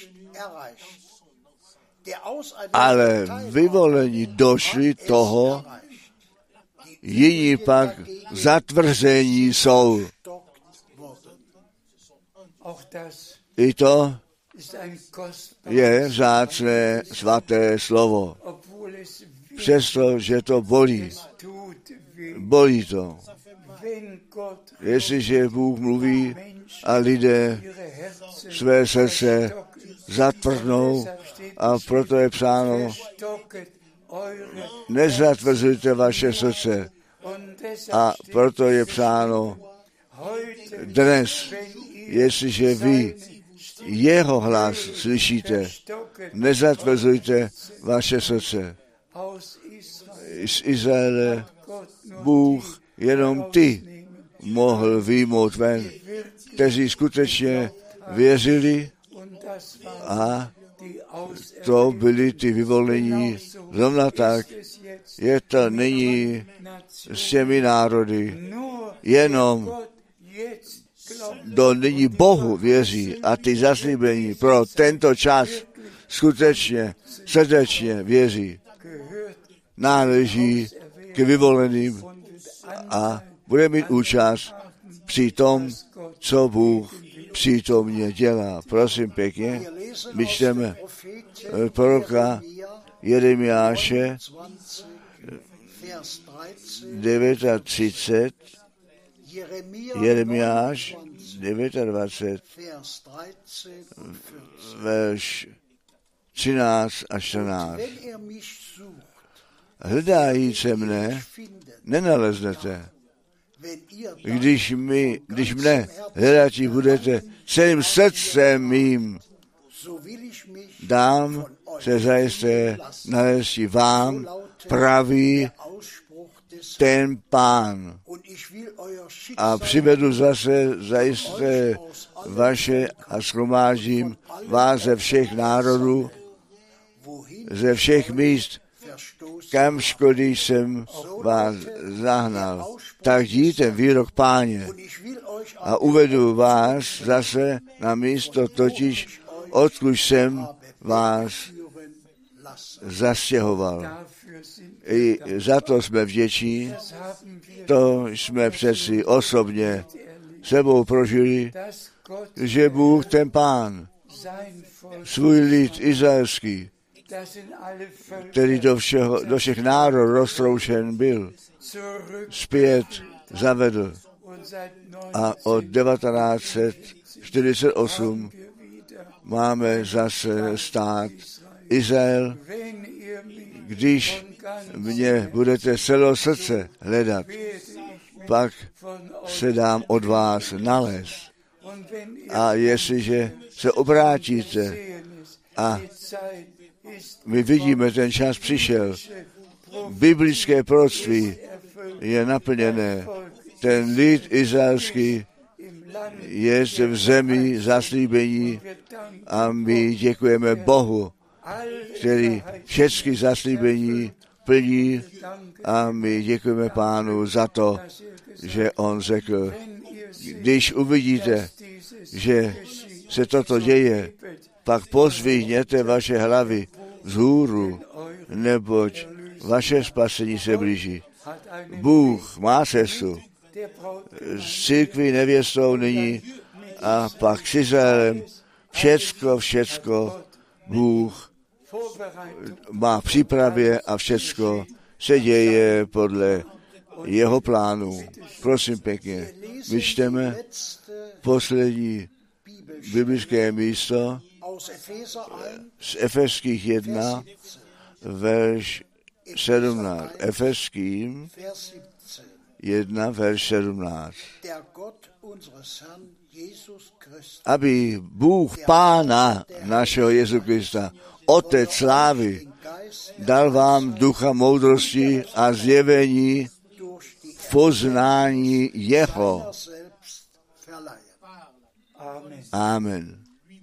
Ale vyvolení došli toho, jiní pak zatvrzení jsou. I to je vzácné svaté slovo. Přesto, že to bolí to. Jestliže Bůh mluví a lidé své srdce zatvrdnou, a proto je psáno, nezatvrzujte vaše srdce. A proto je psáno, dnes, jestliže vy jeho hlas slyšíte, nezatvrzujte vaše srdce. Z Izraele Bůh jenom ty mohl vyjmout ven, kteří skutečně věřili, a to byli ty vyvolení. Zrovna tak je to nyní s těmi národy. Jenom do nyní Bohu věří a ty zaslíbení pro tento čas skutečně, srdečně věří. Náleží k vyvoleným a bude mít účast při tom, co Bůh přítomně dělá. Prosím pěkně, my čteme proroka Jeremiáše 39, Jeremiáš 29, verš 13 a 14. Hledajíce mne, nenaleznete. Když mne hledat budete celým srdcem mým, dám se zajisté nalézt vám, praví ten Pán. A přivedu zase zajisté vaše a shromáždím vás ze všech národů, ze všech míst, kam škody jsem vás zahnal. Tak díte výrok Páně a uvedu vás zase na místo, totiž odkud jsem vás zastěhoval. I za to jsme vděční, to jsme přeci osobně sebou prožili, že Bůh ten Pán, svůj lid izraelský, který do všech národů roztroušen byl, zpět zavedl. A od 1948 máme zase stát Izrael. Když mě budete celého srdce hledat, pak se dám od vás nalézt. A jestliže se obrátíte a my vidíme, ten čas přišel, biblické proroctví je naplněné, ten lid izraelský je v zemi zaslíbení a my děkujeme Bohu, který všechny zaslíbení plní a my děkujeme Pánu za to, že on řekl, když uvidíte, že se toto děje, pak pozvihněte vaše hlavy vzhůru, neboť vaše spasení se blíží. Bůh má cestu s církví nevěstou nyní a pak s Izraelem. Všecko Bůh má v přípravě a všecko se děje podle jeho plánu. Prosím pěkně, my čteme poslední biblické místo z Efeských 1, verš 17. Efeským 1, verš 17. Aby Bůh Pána našeho Jezu Krista, Otec slávy, dal vám ducha moudrosti a zjevení v poznání jeho. Amen.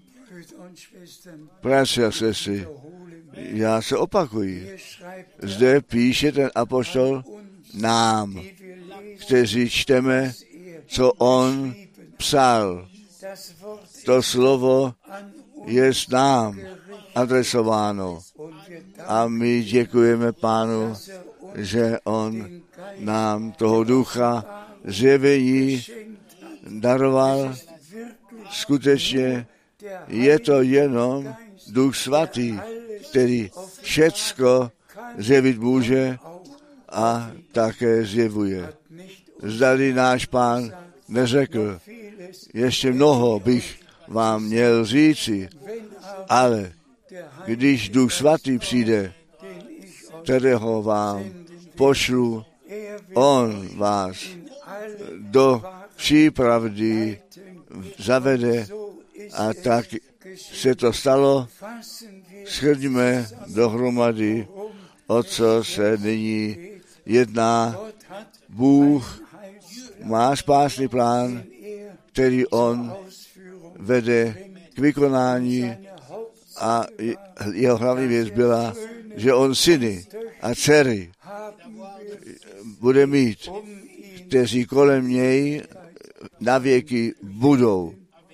Bratři a sestry, já se opakuji. Zde píše ten apoštol nám, kteří čteme, co on psal. To slovo je s nám adresováno. A my děkujeme Pánu, že on nám toho ducha zjevení daroval. Skutečně je to jenom Duch Svatý, který všecko zjevit může a také zjevuje. zdali náš Pán neřekl, ještě mnoho bych vám měl říci, ale když Duch Svatý přijde, kterého vám pošlu, on vás do vší pravdy zavede, a tak se to stalo. Shrňme dohromady, o co se nyní jedná. Bůh má spásný plán, který on vede k vykonání, a jeho hlavní věc byla, že on syny a dcery bude mít, kteří kolem něj na věky budou.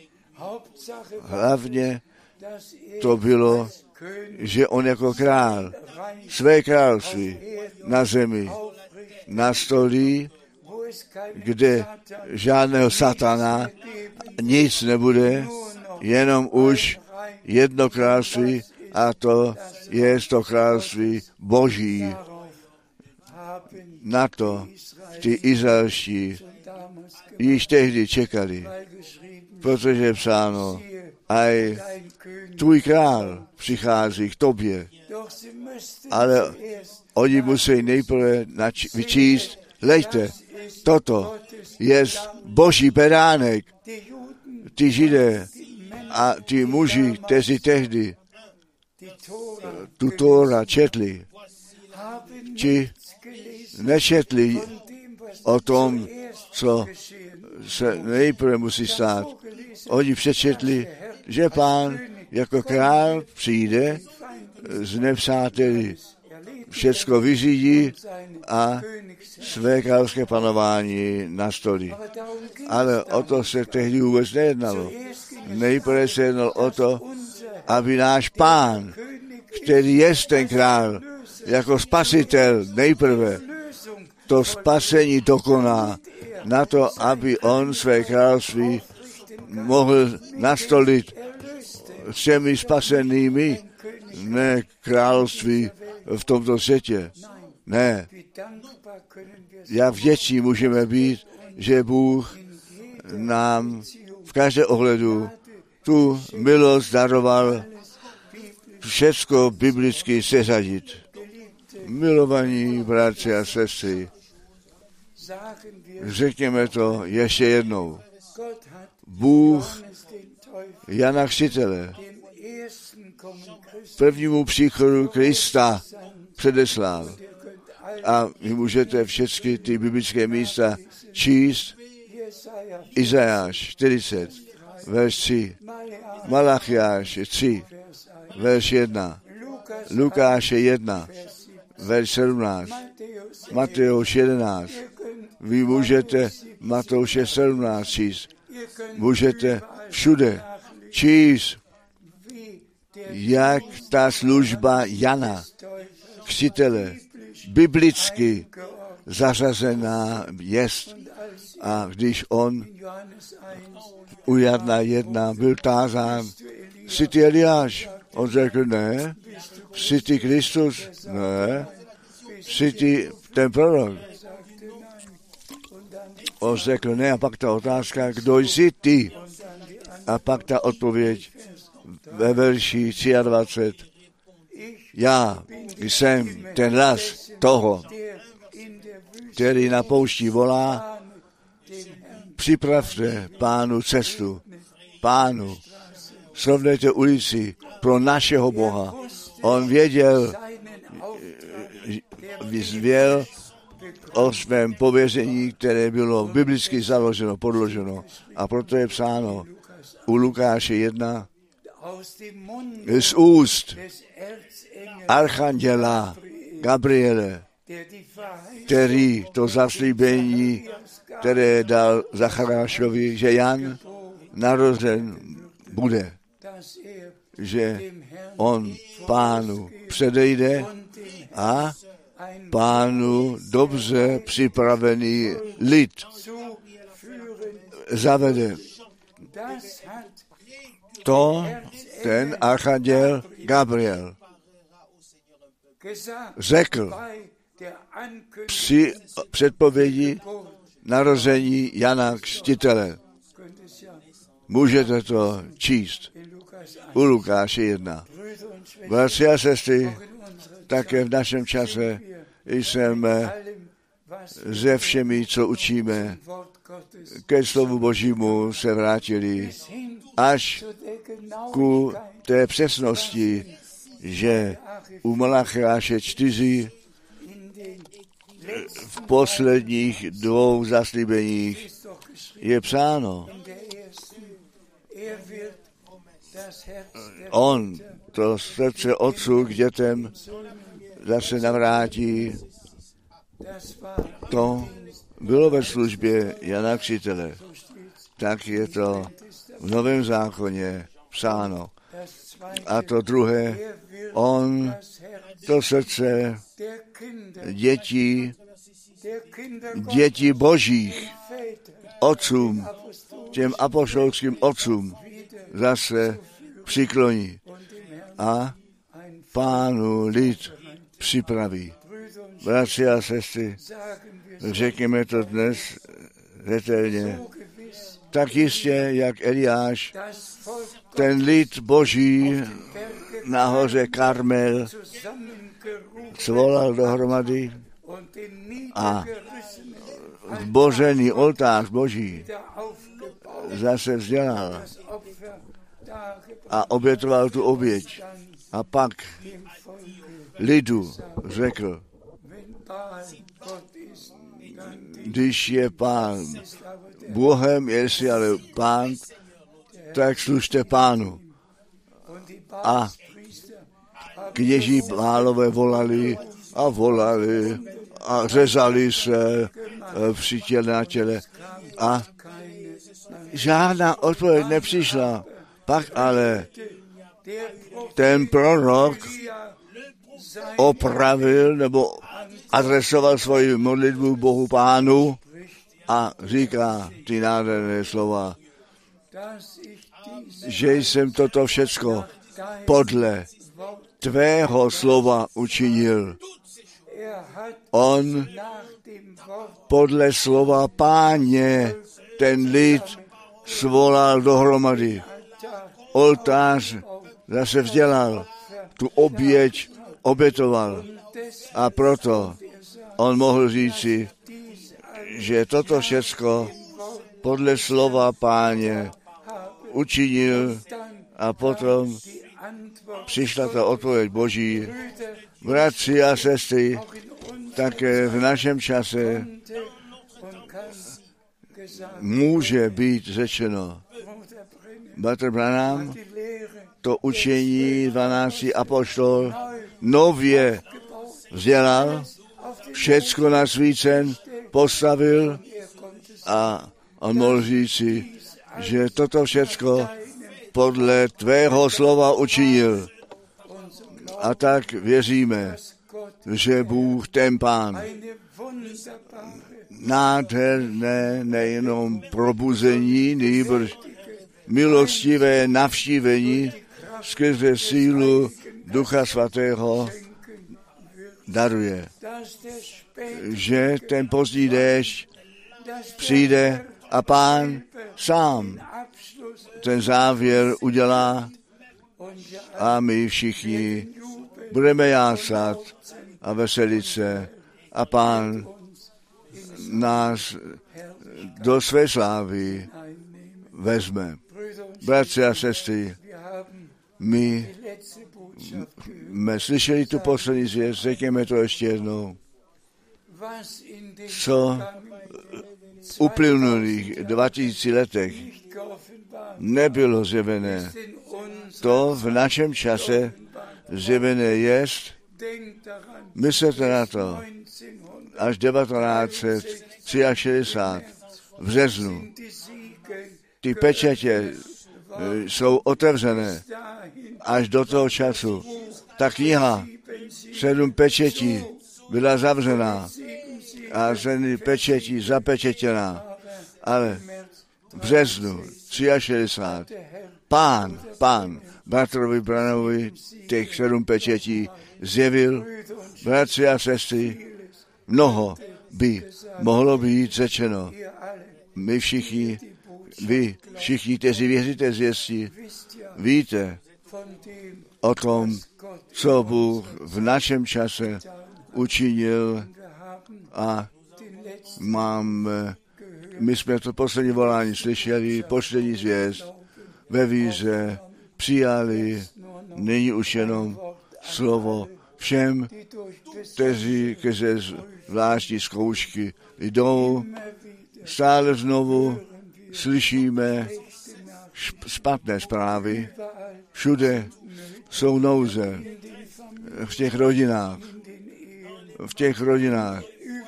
Hlavně to bylo, že on jako král své království na zemi nastolí, kde žádného satana nic nebude, jenom už jedno království, a to je to království Boží. Na to ty izraelští již tehdy čekali, protože je psáno, aj tvůj král přichází k tobě, ale oni musí nejprve vyčíst, lejte, toto je Boží beránek. Ty Židé a ty muži, kteří tehdy tu Tóra četli, či nečetli o tom, co se nejprve musí stát. Oni přečetli, že Pán jako král přijde z nepřáteli, všecko vyřídí a své královské panování nastolí. Ale o to se tehdy vůbec nejednalo. Nejprve se jednalo o to, aby náš Pán, který je ten král, jako spasitel nejprve to spasení dokoná, na to, aby on své království mohl nastolit všemi spasenými, ne království v tomto světě. Ne. Jak vděční můžeme být, že Bůh nám v každém ohledu tu milost daroval všecko biblicky seřadit. Milovaní bratři a sestry, řekněme to ještě jednou. Bůh Jana Křtitele prvnímu příchodu Krista předeslal. A vy můžete všechny ty biblické místa číst. Izajáš 40, verš 3, Malachiáš 3, verš 1, Lukáše 1, verš 17, Mateuš 11. Vy můžete Matouše 17 číst. Můžete všude číst, jak ta služba Jana Křtitele biblicky zařazená jest. A když on u Jana 1 byl tázán, jsi ty Eliáš? On řekl, ne. Jsi ty Kristus? Ne. Jsi ty ten prorok? On řekl, ne. A pak ta otázka, kdo jsi ty? A pak ta odpověď ve verši 23. Já jsem ten hlas toho, který na poušti volá, připravte Pánu cestu. Pánu, srovnejte ulici pro našeho Boha. On věděl o svém pověření, které bylo biblicky založeno, podloženo. A proto je psáno u Lukáše 1, z úst archanděla Gabriele, který to zaslíbení, které dal Zachariášovi, že Jan narozen bude, že on Pánu předejde a Pánu dobře připravený lid zavede. To ten archanděl Gabriel řekl při předpovědi narození Jana Křtitele. Můžete to číst u Lukáše 1. Bratři a sestry, také v našem čase jsme ze všemi, co učíme, ke slovu Božímu se vrátili až ku té přesnosti, že u Malachiáše 4 v posledních 2 zaslíbeních je psáno. On to srdce otců k dětem zase navrátí. To bylo ve službě Jana Křtitele. Tak je to v Novém zákoně psáno. A to druhé, on to srdce dětí božích otcům, těm apoštolským otcům zase přikloní a Pánu lid připraví. Bratři a sestry, řekněme to dnes detailně, tak jistě, jak Eliáš, ten lid boží na hoře Karmel svolal dohromady a zbořený oltář boží zase vzdělal a obětoval tu oběť. A pak lidu řekl, když je Pán Bohem, jestli ale Pán, tak služte Pánu. A kněží Bálové volali a řezali se při na těle a žádná odpověď nepřišla. Pak ale ten prorok opravil nebo adresoval svoji modlitbu Bohu Pánu a říká ty nádherné slova, že jsem toto všecko podle tvého slova učinil. On podle slova Páně ten lid svolal dohromady. Oltář zase vzdělal, tu oběť obětoval. A proto on mohl říci, že toto všecko podle slova Páně učinil a potom přišla ta odpověď Boží. Bratři a sestry, také v našem čase může být řečeno, Bratr Branham to učení 12 apoštol nově vzdělal, všecko na svícen postavil a on mohl říci, že toto všecko podle tvého slova učinil. A tak věříme, že Bůh, ten Pán, nádherné nejenom probuzení, nýbrž milostivé navštívení skrze sílu Ducha Svatého daruje. Že ten pozdní déšť přijde a Pán sám ten závěr udělá a my všichni budeme jásat a veselit se a Pán nás do své slávy vezme. Bratři a sestry, my jsme slyšeli tu poslední zvěst, řekněme to ještě jednou. Co v uplynulých 2000 letech nebylo zjevené, to v našem čase zjevené jest. Myslete na to, až 1963 v březnu ty pečetě jsou otevřené až do toho času. Ta kniha 7 pečetí byla zavřená a 7 pečetí zapečetěná, ale v březnu 63 Pán bratrovi Branhamovi těch 7 pečetí zjevil. Bratři a sestry, mnoho by mohlo být řečeno. My všichni, vy všichni, kteří věříte zvěstí, víte o tom, co Bůh v našem čase učinil a my jsme to poslední volání slyšeli, poslední zvěst ve víře, přijali, není už jenom slovo všem, kteří ke zvláštní zkoušky jdou, stále znovu slyšíme špatné zprávy, všude jsou nouze, v těch rodinách,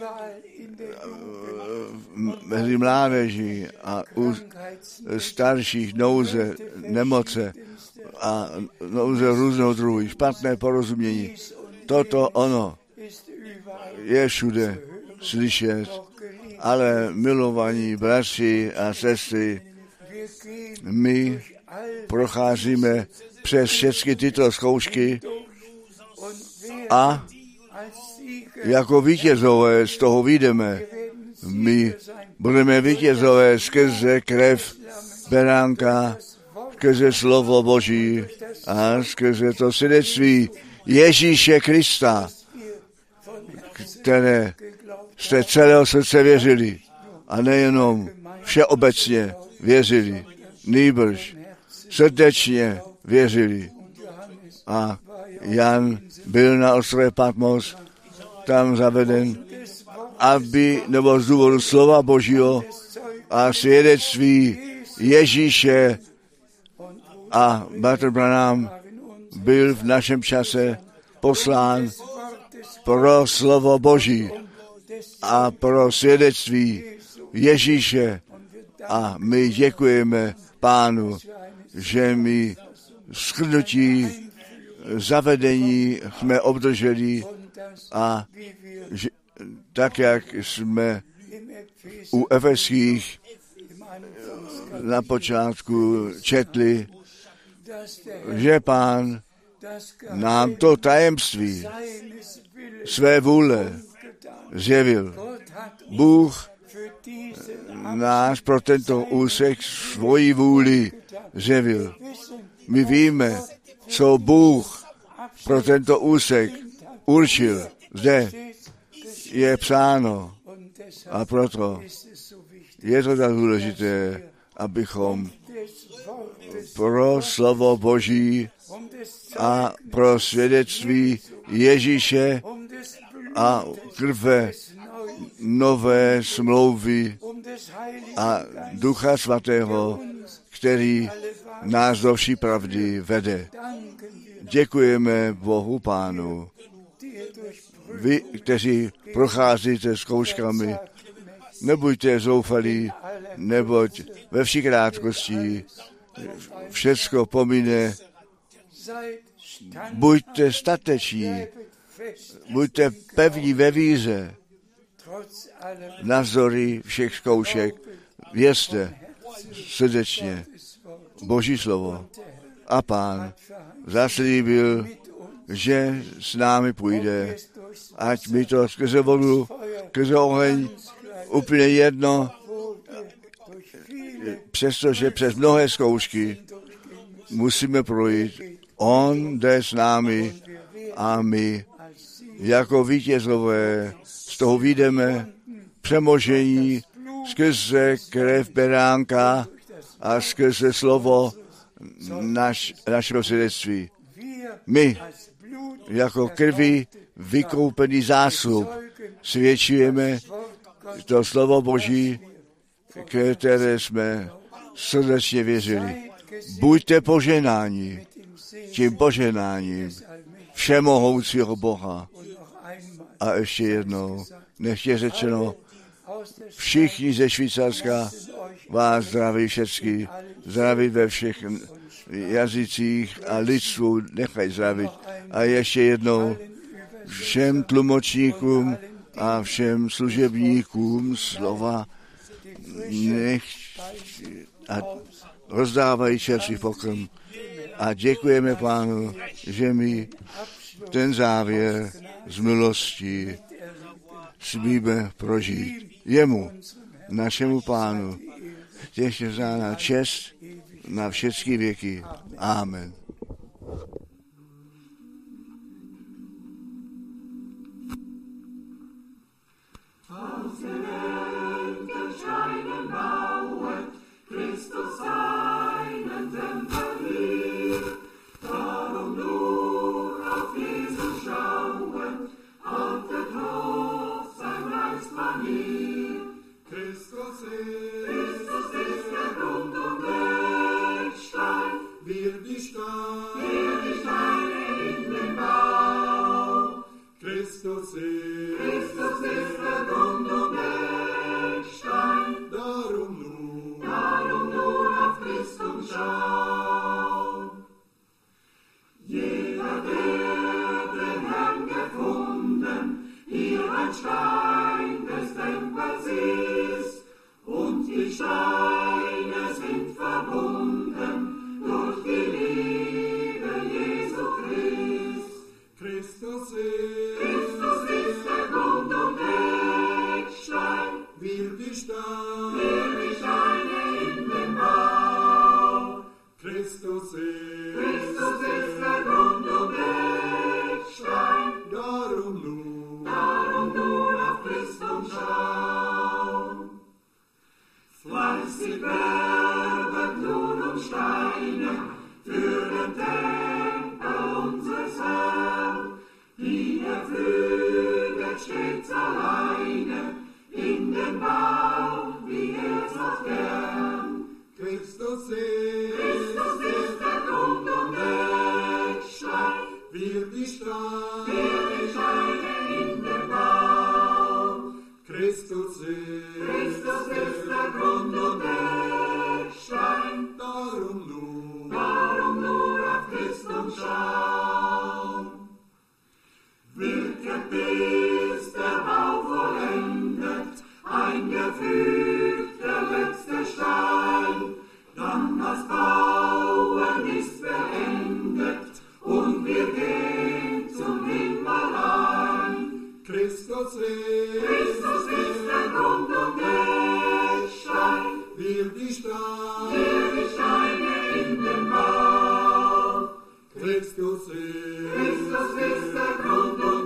mezi mládeží a u starších nouze, nemoce a nouze různého druhu, špatné porozumění. Toto ono je všude slyšet, ale milovaní bratři a sestry, my procházíme přes všechny tyto zkoušky a jako vítězové z toho vyjdeme. My budeme vítězové skrze krev beránka, skrze slovo Boží a skrze to svědectví Ježíše Krista, které jste celého srdce věřili a nejenom všeobecně věřili, nýbrž srdečně věřili. A Jan byl na ostrově Patmos tam zaveden, nebo z důvodu slova Božího a svědectví Ježíše a bratr Branham byl v našem čase poslán pro slovo Boží a pro svědectví Ježíše. A my děkujeme Pánu, že my shrnutí zavedení jsme obdrželi a že, tak, jak jsme u Efeských na počátku četli, že Pán nám to tajemství své vůle zjevil. Bůh nás pro tento úsek svoji vůli zjevil. My víme, co Bůh pro tento úsek určil. Zde je psáno a proto je to tak důležité, abychom pro slovo Boží a pro svědectví Ježíše a krve nové smlouvy a Ducha Svatého, který nás do vší pravdy vede. Děkujeme Bohu Pánu. Vy, kteří procházíte zkouškami, nebuďte zoufalí, neboť ve vší krátkosti všecko pomine. Buďte stateční, buďte pevní ve víře, navzdory všech zkoušek, věřte srdečně Boží slovo. A Pán zaslíbil, že s námi půjde, ať mi to skrze vodu, skrze oheň, úplně jedno, přestože přes mnohé zkoušky musíme projít. On jde s námi a my jako vítězové z toho vyjdeme přemožení skrze krev beránka a skrze slovo našeho svědectví. My jako krví vykoupený zástup svědčujeme to slovo Boží, které jsme srdečně věřili. Buďte poženáni tím poženáním všemohoucího Boha. A ještě jednou, nech je řečeno, všichni ze Švýcarska vás zdraví všechny, zdraví ve všech jazycích a lidstvu nechaj zdravit. A ještě jednou všem tlumočníkům a všem služebníkům slova nech a rozdávají čerstvý pokrm. A děkujeme Pánu, že mi ten závěr z milostí smíme prožít. Jemu, našemu Pánu, těžně vzána čest na všechny věky. Amen. Christus seinen Tempel hier, darum nur auf Jesus schauen, haltet hoch sein Reichsmanier. Christus ist der Grund und Eckstein, wir die Steine in den Bau. Christus ist der Grund und Eckstein, darum nur auf Christus schauen. Jeder, der den Herrn gefunden, hier ein Stein des Tempels ist, und die Steine sind verbunden durch die Liebe Jesu Christ. Christus ist der Grund und Eckstein, wir die Steine in den Bau. Christus ist der Grund und Eckstein, darum nur auf Christus schauen. Fleißig werdet nun um Steine für den Tempel unseres Herrn, die er füget stets alleine in den Bau, wie er sagt gern. Christus ist der Grund und Eckstein, wir die Steine in den Bau. Christus ist der Grund und Eckstein, darum nur auf Christus schauen. Wirket bis der Bau vollendet, eingefügt der letzte Stein, dann das Bauen ist beendet und wir gehen zum Himmel ein. Christus ist der Grund und Eckstein, wir die Steine in den Bau. Christus ist der Grund und